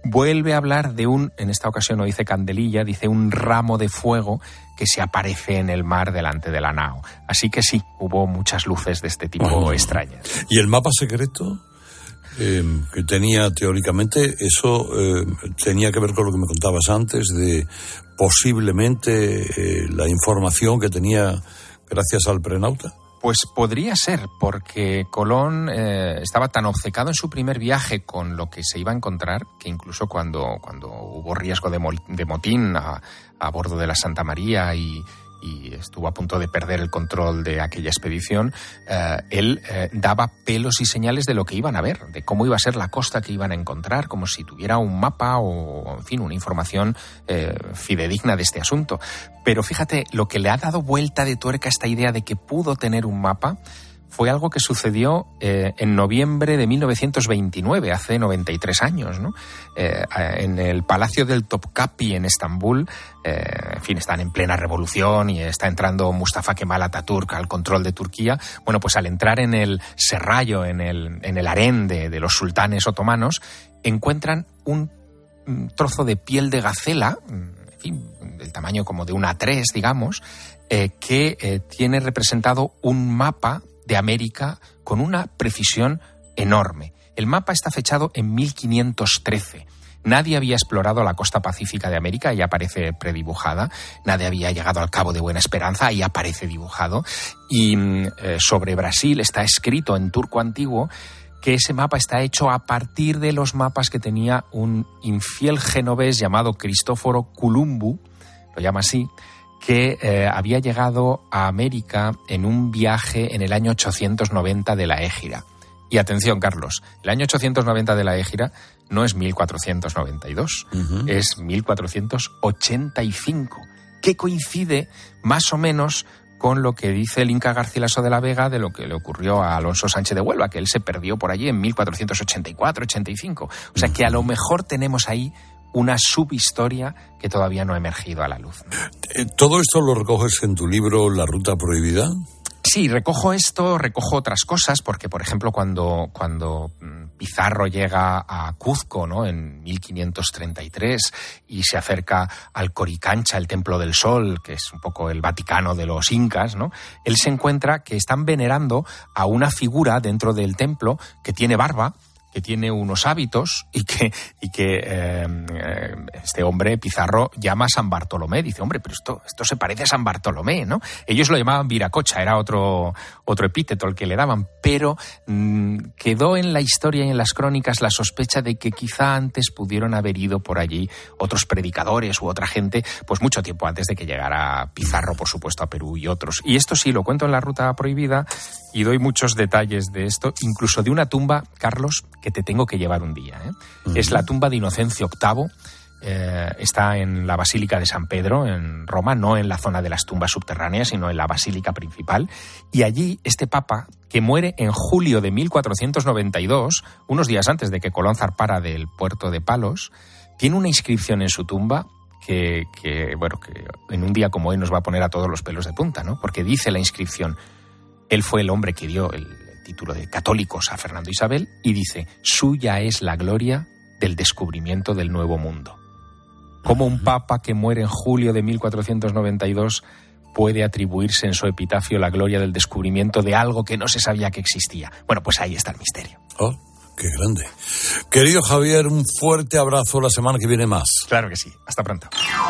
vuelve a hablar de un, en esta ocasión no dice candelilla, dice un ramo de fuego que se aparece en el mar delante de la nao. Así que sí, hubo muchas luces de este tipo bueno, extrañas. ¿Y el mapa secreto eh, que tenía teóricamente, eso eh, tenía que ver con lo que me contabas antes de posiblemente eh, la información que tenía gracias al prenauta? Pues podría ser, porque Colón eh, estaba tan obcecado en su primer viaje con lo que se iba a encontrar, que incluso cuando, cuando hubo riesgo de, mol, de motín a, a bordo de la Santa María y, y estuvo a punto de perder el control de aquella expedición, eh, él eh, daba pelos y señales de lo que iban a ver, de cómo iba a ser la costa que iban a encontrar, como si tuviera un mapa o, en fin, una información eh, fidedigna de este asunto. Pero fíjate, lo que le ha dado vuelta de tuerca a esta idea de que pudo tener un mapa fue algo que sucedió eh, en noviembre de mil novecientos veintinueve, hace noventa y tres años, ¿no? Eh, en el Palacio del Topkapi en Estambul. Eh, en fin, están en plena revolución y está entrando Mustafa Kemal Atatürk al control de Turquía. Bueno, pues al entrar en el serrallo, en el, en el harén de, de los sultanes otomanos, encuentran un, un trozo de piel de gacela, en fin, del tamaño como de un A tres, digamos, eh, que eh, tiene representado un mapa de América con una precisión enorme. El mapa está fechado en mil quinientos trece. Nadie había explorado la costa pacífica de América, ahí aparece predibujada. Nadie había llegado al Cabo de Buena Esperanza, ahí aparece dibujado. Y eh, sobre Brasil está escrito en turco antiguo que ese mapa está hecho a partir de los mapas que tenía un infiel genovés llamado Cristóforo Columbu, lo llama así, que eh, había llegado a América en un viaje en el año ochocientos noventa de la Égira. Y atención, Carlos, el año ochocientos noventa de la Égira no es mil cuatrocientos noventa y dos, uh-huh. es mil cuatrocientos ochenta y cinco, que coincide más o menos con lo que dice el Inca Garcilaso de la Vega de lo que le ocurrió a Alonso Sánchez de Huelva, que él se perdió por allí en mil cuatrocientos ochenta y cuatro, ochenta y cinco. O sea que a lo mejor tenemos ahí una subhistoria que todavía no ha emergido a la luz. ¿Todo esto lo recoges en tu libro La Ruta Prohibida? Sí, recojo esto, recojo otras cosas, porque, por ejemplo, cuando, cuando Pizarro llega a Cuzco, ¿no?, en mil quinientos treinta y tres, y se acerca al Coricancha, el Templo del Sol, que es un poco el Vaticano de los incas, ¿no?, él se encuentra que están venerando a una figura dentro del templo que tiene barba, que tiene unos hábitos y que, y que eh, este hombre, Pizarro, llama a San Bartolomé. Dice, hombre, pero esto, esto se parece a San Bartolomé, ¿no? Ellos lo llamaban Viracocha, era otro, otro epíteto el que le daban, pero mmm, quedó en la historia y en las crónicas la sospecha de que quizá antes pudieron haber ido por allí otros predicadores u otra gente, pues mucho tiempo antes de que llegara Pizarro, por supuesto, a Perú y otros. Y esto sí lo cuento en La Ruta Prohibida y doy muchos detalles de esto, incluso de una tumba, Carlos, que te tengo que llevar un día. ¿eh? Uh-huh. Es la tumba de Inocencio octavo. Eh, está en la Basílica de San Pedro, en Roma, no en la zona de las tumbas subterráneas, sino en la basílica principal. Y allí este papa, que muere en julio de mil cuatrocientos noventa y dos, unos días antes de que Colón zarpara del puerto de Palos, tiene una inscripción en su tumba que, que, bueno, que en un día como hoy nos va a poner a todos los pelos de punta, ¿no? Porque dice la inscripción, él fue el hombre que dio el título de católicos a Fernando e Isabel, y dice, suya es la gloria del descubrimiento del Nuevo Mundo. ¿Cómo un papa que muere en julio de mil cuatrocientos noventa y dos puede atribuirse en su epitafio la gloria del descubrimiento de algo que no se sabía que existía? Bueno, pues ahí está el misterio. Oh, qué grande. Querido Javier, un fuerte abrazo, la semana que viene más. Claro que sí, hasta pronto.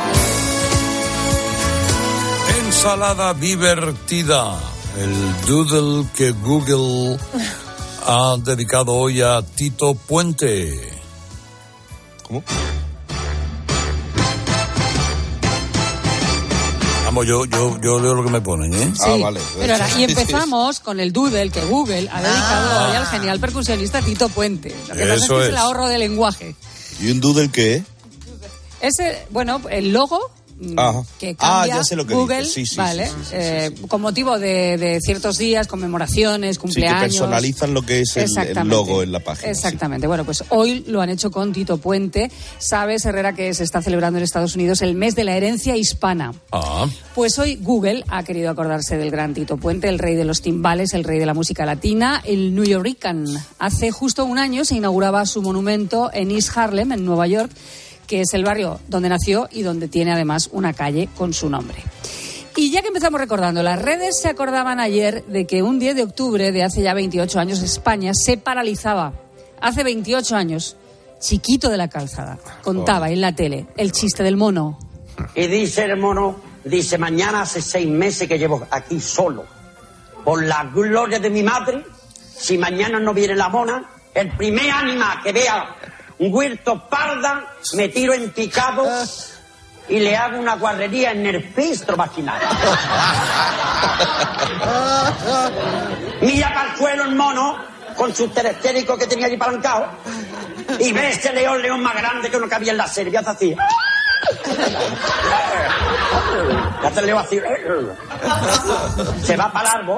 Ensalada divertida. El doodle que Google ha dedicado hoy a Tito Puente. ¿Cómo? Vamos, yo, yo, yo leo lo que me ponen, ¿eh? Sí, ah, vale. Pero ahora, y empezamos con el doodle que Google ha dedicado ah. hoy al genial percusionista Tito Puente. Lo que pasa es que es el ahorro de lenguaje. ¿Y un doodle qué? Ese, bueno, el logo Ajá. que cambia ah, ya sé lo que Google, dices. Sí, sí, ¿vale? Sí, sí, sí, eh, sí, sí. Con motivo de, de ciertos días, conmemoraciones, cumpleaños. Sí, que personalizan lo que es el, el logo en la página. Exactamente. Sí. Bueno, pues hoy lo han hecho con Tito Puente. Sabes, Herrera, que se está celebrando en Estados Unidos el mes de la herencia hispana. Ah. Pues hoy Google ha querido acordarse del gran Tito Puente, el rey de los timbales, el rey de la música latina, el New Yorican. Hace justo un año se inauguraba su monumento en East Harlem, en Nueva York, que es el barrio donde nació y donde tiene además una calle con su nombre. Y ya que empezamos recordando, las redes se acordaban ayer de que un diez de octubre de hace ya veintiocho años España se paralizaba. Hace veintiocho años, Chiquito de la Calzada contaba en la tele el chiste del mono. Y dice el mono, dice, mañana hace seis meses que llevo aquí solo. Por la gloria de mi madre, si mañana no viene la mona, el primer ánima que vea un huerto parda, me tiro en picado y le hago una guarrería en el pistro vaginal. Mira para el suelo el mono, con su telestérico que tenía allí palancado, y ve ese león, león más grande que no cabía en la serie, hace así. Hace el león así. Se va para el árbol,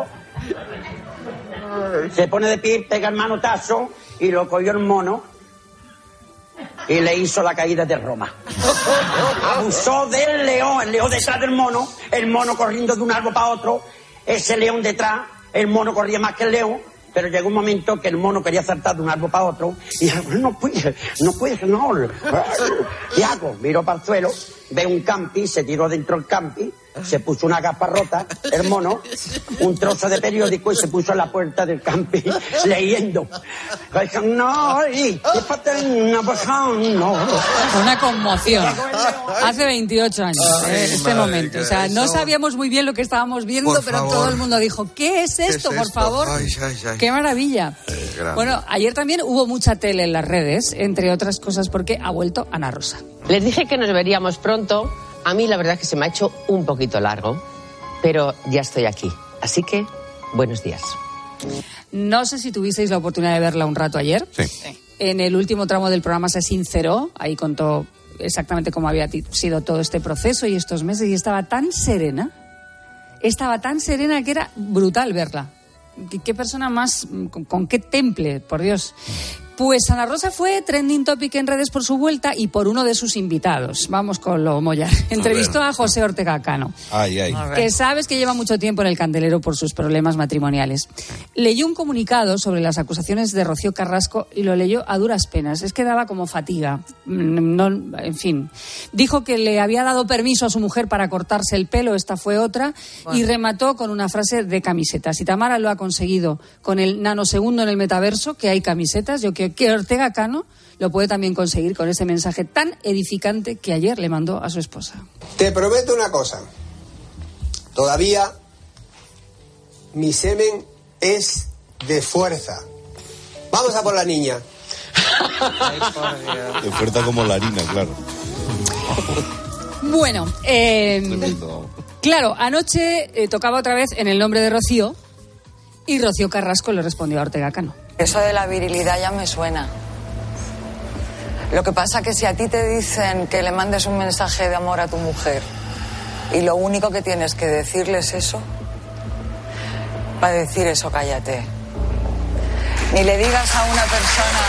se pone de pie, pega el manotazo, y lo cogió el mono y le hizo la caída de Roma. Abusó del león, el león detrás del mono, el mono corriendo de un árbol para otro, ese león detrás, el mono corría más que el león, pero llegó un momento que el mono quería saltar de un árbol para otro y no puede, no puede, no. ¿Qué hago? Miró para el suelo, ve un campi, se tiró dentro del campi, se puso una gafas rota, el mono, un trozo de periódico y se puso en la puerta del campi leyendo. No, no. Una conmoción. Hace veintiocho años, Ay, eh, este madre, momento. O sea, no eso... sabíamos muy bien lo que estábamos viendo, Por pero favor. todo el mundo dijo, ¿qué es esto, ¿Qué es por esto? favor? Ay, ay, ay. ¡Qué maravilla! Eh, Bueno, ayer también hubo mucha tele en las redes, entre otras cosas porque ha vuelto Ana Rosa. Les dije que nos veríamos pronto. A mí la verdad es que se me ha hecho un poquito largo, pero ya estoy aquí. Así que, buenos días. No sé si tuvisteis la oportunidad de verla un rato ayer. Sí. En el último tramo del programa se sinceró, ahí contó exactamente cómo había ti- sido todo este proceso y estos meses, y estaba tan serena, estaba tan serena que era brutal verla. ¿Qué, qué persona más, con, con qué temple, por Dios? Pues Ana Rosa fue trending topic en redes por su vuelta y por uno de sus invitados. Vamos con lo mollar. Entrevistó a José Ortega Cano, Ay, ay. que sabes que lleva mucho tiempo en el candelero por sus problemas matrimoniales. Leyó un comunicado sobre las acusaciones de Rocío Carrasco y lo leyó a duras penas. Es que daba como fatiga. No, en fin. Dijo que le había dado permiso a su mujer para cortarse el pelo, esta fue otra, bueno. Y remató con una frase de camisetas. Si Tamara lo ha conseguido con el nanosegundo en el metaverso, que hay camisetas, yo creo que Ortega Cano lo puede también conseguir con ese mensaje tan edificante que ayer le mandó a su esposa. Te prometo una cosa. Todavía mi semen es de fuerza. Vamos a por la niña. De fuerza como la harina, claro. Bueno, eh, claro, anoche eh, tocaba otra vez en el nombre de Rocío y Rocío Carrasco le respondió a Ortega Cano. Eso de la virilidad ya me suena. Lo que pasa que si a ti te dicen que le mandes un mensaje de amor a tu mujer y lo único que tienes que decirles eso, para decir eso cállate. Ni le digas a una persona,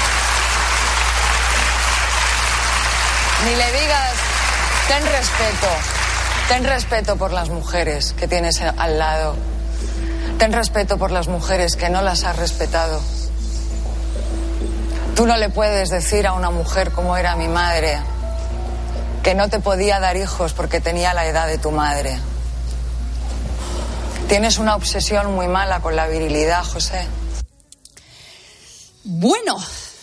ni le digas, ten respeto, ten respeto por las mujeres que tienes al lado. Ten respeto por las mujeres que no las has respetado. Tú no le puedes decir a una mujer como era mi madre, que no te podía dar hijos porque tenía la edad de tu madre. Tienes una obsesión muy mala con la virilidad, José. Bueno.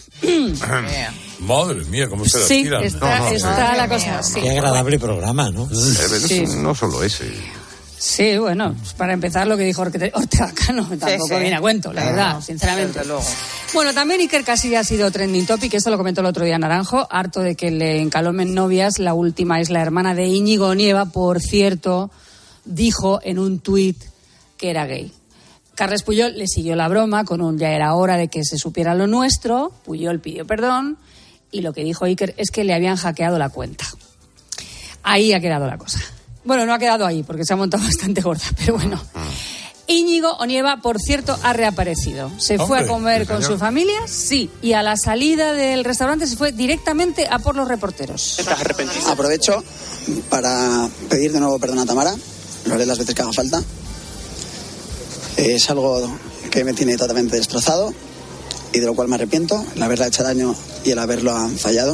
Madre mía, cómo se la sí, tiran. está, no, no, está no. la cosa. Sí. Qué agradable programa, ¿no? Sí. No solo ese. Sí, bueno, para empezar lo que dijo Ortega Cano tampoco sí, sí. viene a cuento, la verdad, no, sinceramente. Bueno, también Iker Casillas ha sido trending topic, esto lo comentó el otro día Naranjo, harto de que le encalomen novias. La última es la hermana de Íñigo Nieva, por cierto, dijo en un tuit que era gay. Carles Puyol le siguió la broma con un ya era hora de que se supiera lo nuestro. Puyol pidió perdón y lo que dijo Iker es que le habían hackeado la cuenta. ahí ha quedado la cosa. Bueno, no ha quedado ahí, porque se ha montado bastante gorda, pero bueno. Íñigo Onieva, por cierto, ha reaparecido. Se Hombre, fue a comer con su familia, sí, y a la salida del restaurante se fue directamente a por los reporteros. Aprovecho para pedir de nuevo perdón a Tamara, lo haré las veces que haga falta. Es algo que me tiene totalmente destrozado y de lo cual me arrepiento, el haberla hecho daño y el haberlo fallado.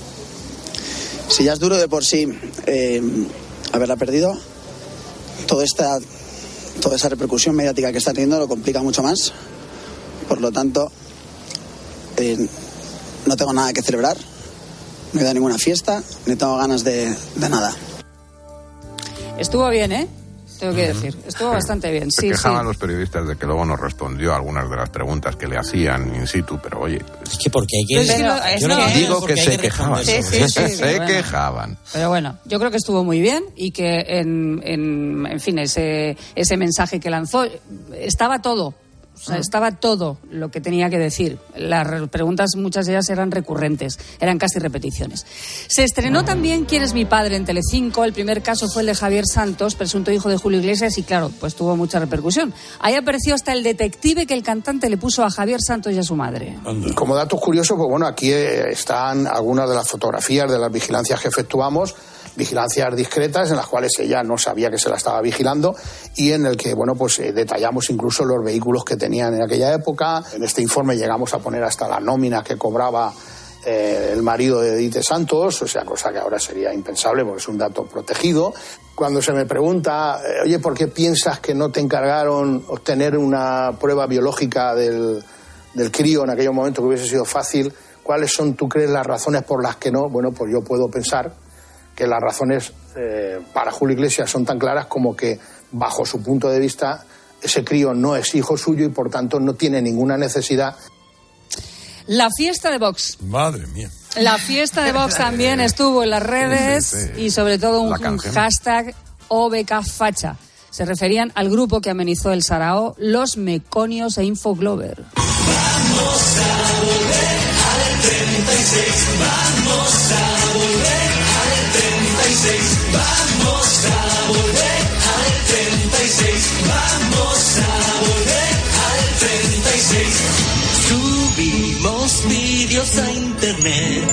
Si ya es duro de por sí eh, haberla perdido, todo esta... toda esa repercusión mediática que está teniendo lo complica mucho más. Por lo tanto, eh, no tengo nada que celebrar, no he ido a ninguna fiesta, ni tengo ganas de, de nada. Estuvo bien, ¿eh? Tengo que decir, estuvo bastante bien. Se sí, quejaban sí. los periodistas de que luego no respondió a algunas de las preguntas que le hacían in situ, pero oye... Es que porque hay que... Pero, yo no digo que se quejaban, sí, sí, sí, sí, se bueno. quejaban. Pero bueno, yo creo que estuvo muy bien y que, en, en, en fin, ese, ese mensaje que lanzó, estaba todo. O sea, estaba todo lo que tenía que decir. Las preguntas, muchas de ellas eran recurrentes, eran casi repeticiones. Se estrenó también ¿Quién es mi padre? En Telecinco. El primer caso fue el de Javier Santos, presunto hijo de Julio Iglesias, y claro, pues tuvo mucha repercusión. Ahí apareció hasta el detective que el cantante le puso a Javier Santos y a su madre. Como datos curiosos, pues bueno, aquí están algunas de las fotografías de las vigilancias que efectuamos, vigilancias discretas en las cuales ella no sabía que se la estaba vigilando y en el que, bueno, pues eh, detallamos incluso los vehículos que tenían en aquella época. En este informe llegamos a poner hasta la nómina que cobraba eh, el marido de Edith Santos, o sea, cosa que ahora sería impensable porque es un dato protegido. Cuando se me pregunta, eh, oye, ¿por qué piensas que no te encargaron obtener una prueba biológica del, del crío en aquel momento que hubiese sido fácil? ¿Cuáles son, tú crees, las razones por las que no? Bueno, pues yo puedo pensar que las razones eh, para Julio Iglesias son tan claras como que, bajo su punto de vista, ese crío no es hijo suyo y, por tanto, no tiene ninguna necesidad. La fiesta de Vox. Madre mía. La fiesta de Vox también estuvo en las redes sí, sí, sí. y, sobre todo, un, un hashtag O B K Facha. Se referían al grupo que amenizó el Sarao, Los Meconios e Infoglober. Vamos a volver al treinta y seis, vamos a volver al treinta y seis, vamos a volver al treinta y seis, vamos a volver al treinta y seis. Subimos vídeos a internet,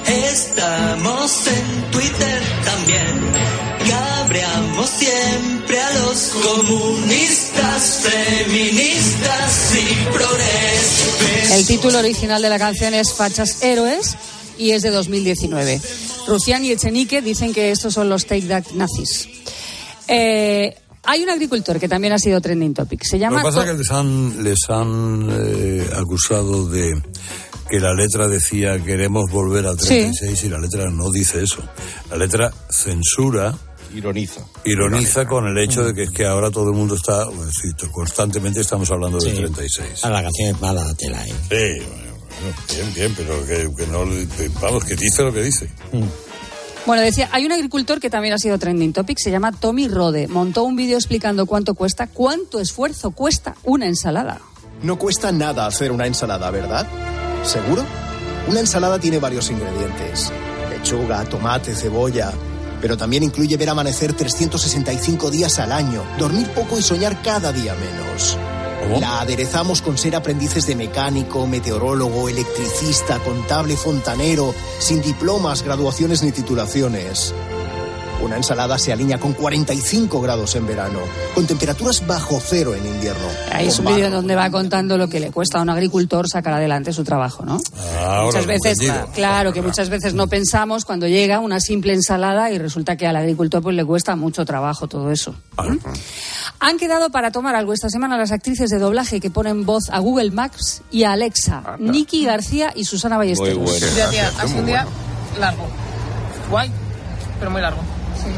estamos en Twitter también. Cabreamos siempre a los comunistas, feministas y progres. El título original de la canción es Fachas Héroes y es de dos mil diecinueve. Rufián y Echenique dicen que estos son los Take That nazis. Eh, hay un agricultor que también ha sido trending topic. Se llama... Lo que pasa es que les han, les han eh, acusado de que la letra decía queremos volver al treinta y seis sí. Y la letra no dice eso. La letra censura... Ironiza. Ironiza con el hecho de que es que ahora todo el mundo está, pues, constantemente estamos hablando sí. del treinta y seis. Ah, la canción es mala, tela. ¿eh? Sí, bueno, bien, bien, pero que, que no, vamos, que dice lo que dice. Mm. Bueno, decía, hay un agricultor que también ha sido trending topic, se llama Tommy Rode. Montó un vídeo explicando cuánto cuesta, cuánto esfuerzo cuesta una ensalada. No cuesta nada hacer una ensalada, ¿verdad? ¿Seguro? Una ensalada tiene varios ingredientes. Lechuga, tomate, cebolla... Pero también incluye ver amanecer trescientos sesenta y cinco días al año, dormir poco y soñar cada día menos. ¿Cómo? La aderezamos con ser aprendices de mecánico, meteorólogo, electricista, contable, fontanero, sin diplomas, graduaciones ni titulaciones. Una ensalada se alinea con cuarenta y cinco grados en verano, con temperaturas bajo cero en invierno. Ahí es un vídeo donde va contando lo que le cuesta a un agricultor sacar adelante su trabajo, ¿no? Ah, muchas veces, claro, claro, que muchas veces no pensamos cuando llega una simple ensalada y resulta que al agricultor pues le cuesta mucho trabajo todo eso. ¿Mm? Han quedado para tomar algo esta semana las actrices de doblaje que ponen voz a Google Maps y a Alexa, ah, Nikki García y Susana Ballesteros. Muy bueno. Tía, tía, ha sido un día largo. Guay, pero muy largo.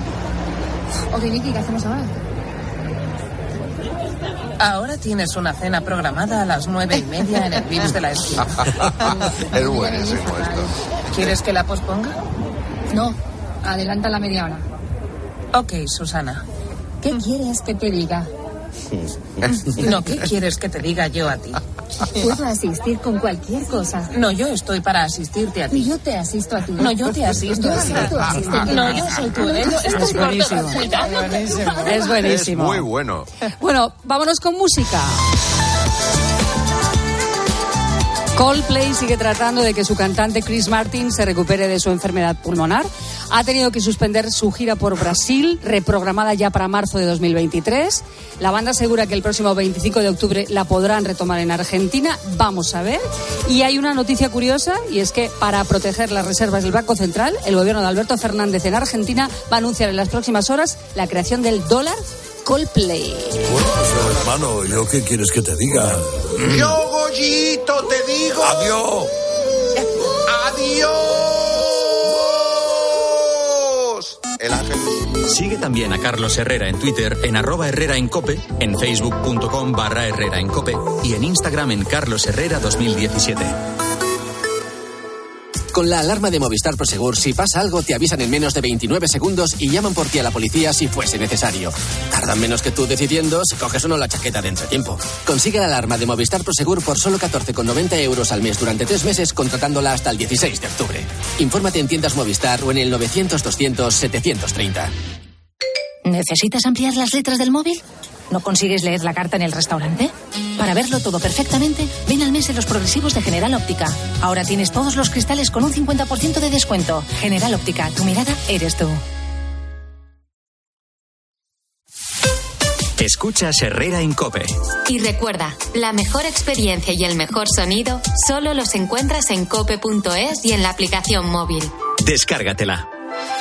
Ok, Nikki, ¿qué hacemos ahora? Ahora tienes una cena programada a las nueve y media en el Vips de la esquina. Es buenísimo esto. ¿Quieres que la posponga? No, adelanta la media hora. Ok, Susana. ¿Qué quieres que te diga? No, ¿qué quieres que te diga yo a ti? Puedo asistir con cualquier cosa. No, yo estoy para asistirte a ti. Yo te asisto a ti. No, yo te asisto a ti. No, yo soy tu heredero. Esto es buenísimo. Es buenísimo. Es muy bueno. Bueno, vámonos con música. Coldplay sigue tratando de que su cantante Chris Martin se recupere de su enfermedad pulmonar. Ha tenido que suspender su gira por Brasil, reprogramada ya para marzo de dos mil veintitrés. La banda asegura que el próximo veinticinco de octubre la podrán retomar en Argentina. Vamos a ver. Y hay una noticia curiosa, y es que para proteger las reservas del Banco Central, el gobierno de Alberto Fernández en Argentina va a anunciar en las próximas horas la creación del dólar Coldplay. Bueno, pues, hermano, ¿yo qué quieres que te diga? Yo, Goyito, te digo. Adiós. Adiós. El ángel. Sigue también a Carlos Herrera en Twitter, en arroba Herrera en Cope, en facebook.com barra Herrera en Cope y en Instagram en Carlos Herrera dos mil diecisiete. Con la alarma de Movistar Prosegur, si pasa algo, te avisan en menos de veintinueve segundos y llaman por ti a la policía si fuese necesario. Tardan menos que tú decidiendo si coges o no la chaqueta de entretiempo. Consigue la alarma de Movistar Prosegur por solo catorce con noventa euros al mes durante tres meses, contratándola hasta el dieciséis de octubre. Infórmate en tiendas Movistar o en el novecientos doscientos setecientos treinta. ¿Necesitas ampliar las letras del móvil? ¿No consigues leer la carta en el restaurante? Para verlo todo perfectamente, ven al mes de los progresivos de General Óptica. Ahora tienes todos los cristales con un cincuenta por ciento de descuento. General Óptica, tu mirada eres tú. Escuchas Herrera en Cope. Y recuerda, la mejor experiencia y el mejor sonido solo los encuentras en cope punto es y en la aplicación móvil. Descárgatela.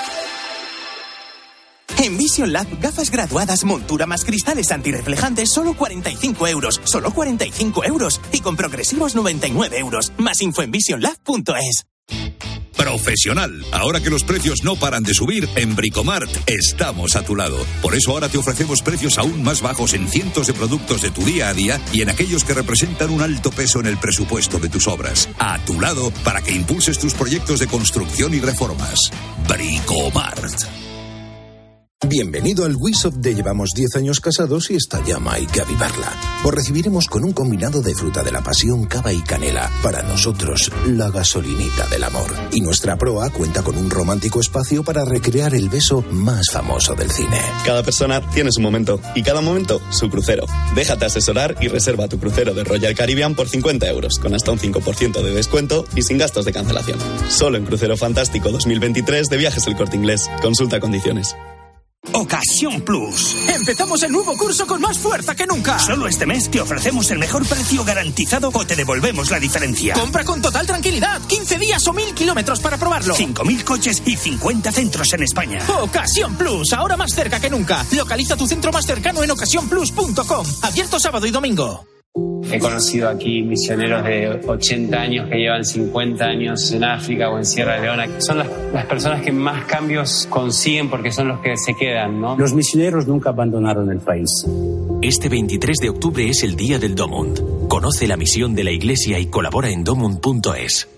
En Vision Lab, gafas graduadas, montura más cristales antirreflejantes, solo cuarenta y cinco euros. Solo cuarenta y cinco euros. Y con progresivos noventa y nueve euros. Más info en vision lab punto es. Profesional. Ahora que los precios no paran de subir, en Bricomart estamos a tu lado. Por eso ahora te ofrecemos precios aún más bajos en cientos de productos de tu día a día y en aquellos que representan un alto peso en el presupuesto de tus obras. A tu lado para que impulses tus proyectos de construcción y reformas. Bricomart. Bienvenido al Wishop de Llevamos diez años casados y esta llama hay que avivarla. Os recibiremos con un combinado de fruta de la pasión, cava y canela. Para nosotros, la gasolinita del amor. Y nuestra proa cuenta con un romántico espacio para recrear el beso más famoso del cine. Cada persona tiene su momento y cada momento su crucero. Déjate asesorar y reserva tu crucero de Royal Caribbean por cincuenta euros, con hasta un cinco por ciento de descuento y sin gastos de cancelación. Solo en Crucero Fantástico dos mil veintitrés de Viajes El Corte Inglés. Consulta condiciones. Ocasión Plus. Empezamos el nuevo curso con más fuerza que nunca. Solo este mes te ofrecemos el mejor precio garantizado o te devolvemos la diferencia. Compra con total tranquilidad. quince días o mil kilómetros para probarlo. cinco mil coches y cincuenta centros en España. Ocasión Plus. Ahora más cerca que nunca. Localiza tu centro más cercano en ocasión plus punto com. Abierto sábado y domingo. He conocido aquí misioneros de ochenta años que llevan cincuenta años en África o en Sierra Leona. Son las, las personas que más cambios consiguen porque son los que se quedan, ¿no? Los misioneros nunca abandonaron el país. Este veintitrés de octubre es el Día del Domund. Conoce la misión de la Iglesia y colabora en domund punto es.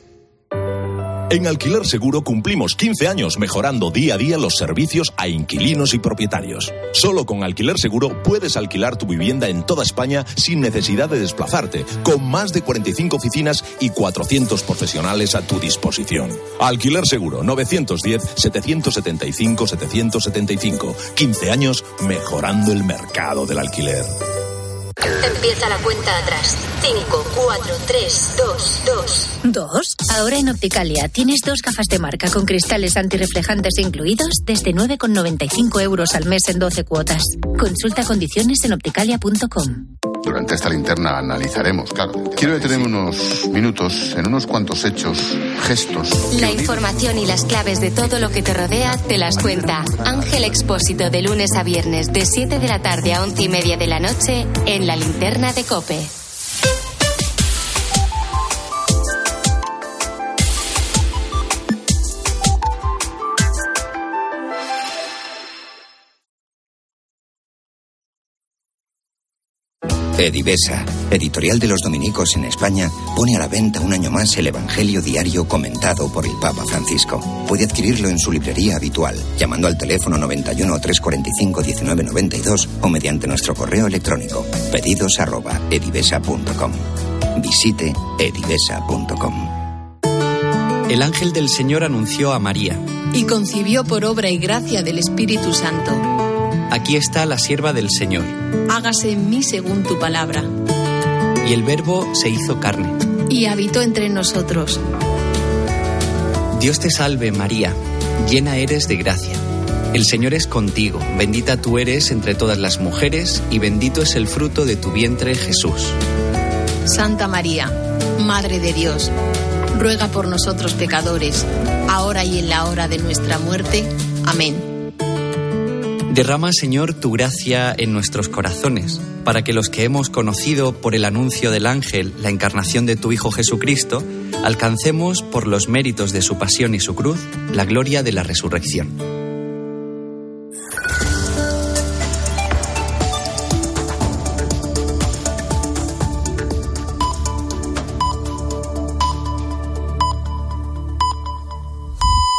En Alquiler Seguro cumplimos quince años mejorando día a día los servicios a inquilinos y propietarios. Solo con Alquiler Seguro puedes alquilar tu vivienda en toda España sin necesidad de desplazarte, con más de cuarenta y cinco oficinas y cuatrocientos profesionales a tu disposición. Alquiler Seguro, novecientos diez, setecientos setenta y cinco, setecientos setenta y cinco. quince años mejorando el mercado del alquiler. Empieza la cuenta atrás. cinco, cuatro, tres, dos, dos. ¿Dos? Ahora en Opticalia tienes dos gafas de marca con cristales antirreflejantes incluidos desde nueve con noventa y cinco euros al mes en doce cuotas. Consulta condiciones en opticalia punto com. Durante esta linterna analizaremos, claro. Quiero detenerme unos minutos en unos cuantos hechos, gestos. La información y las claves de todo lo que te rodea te las cuenta Ángel Expósito de lunes a viernes de siete de la tarde a once y media de la noche en la linterna de COPE. Edivesa, editorial de los dominicos en España, pone a la venta un año más el Evangelio diario comentado por el Papa Francisco. Puede adquirirlo en su librería habitual, llamando al teléfono noventa y uno, trescientos cuarenta y cinco, diecinueve noventa y dos o mediante nuestro correo electrónico pedidos arroba edivesa punto com. Visite edivesa punto com. El ángel del Señor anunció a María. Y concibió por obra y gracia del Espíritu Santo. Aquí está la sierva del Señor. Hágase en mí según tu palabra. Y el Verbo se hizo carne. Y habitó entre nosotros. Dios te salve, María, llena eres de gracia. El Señor es contigo, bendita tú eres entre todas las mujeres, y bendito es el fruto de tu vientre, Jesús. Santa María, Madre de Dios, ruega por nosotros pecadores, ahora y en la hora de nuestra muerte. Amén. Derrama, Señor, tu gracia en nuestros corazones, para que los que hemos conocido por el anuncio del ángel la encarnación de tu Hijo Jesucristo, alcancemos, por los méritos de su pasión y su cruz, la gloria de la resurrección.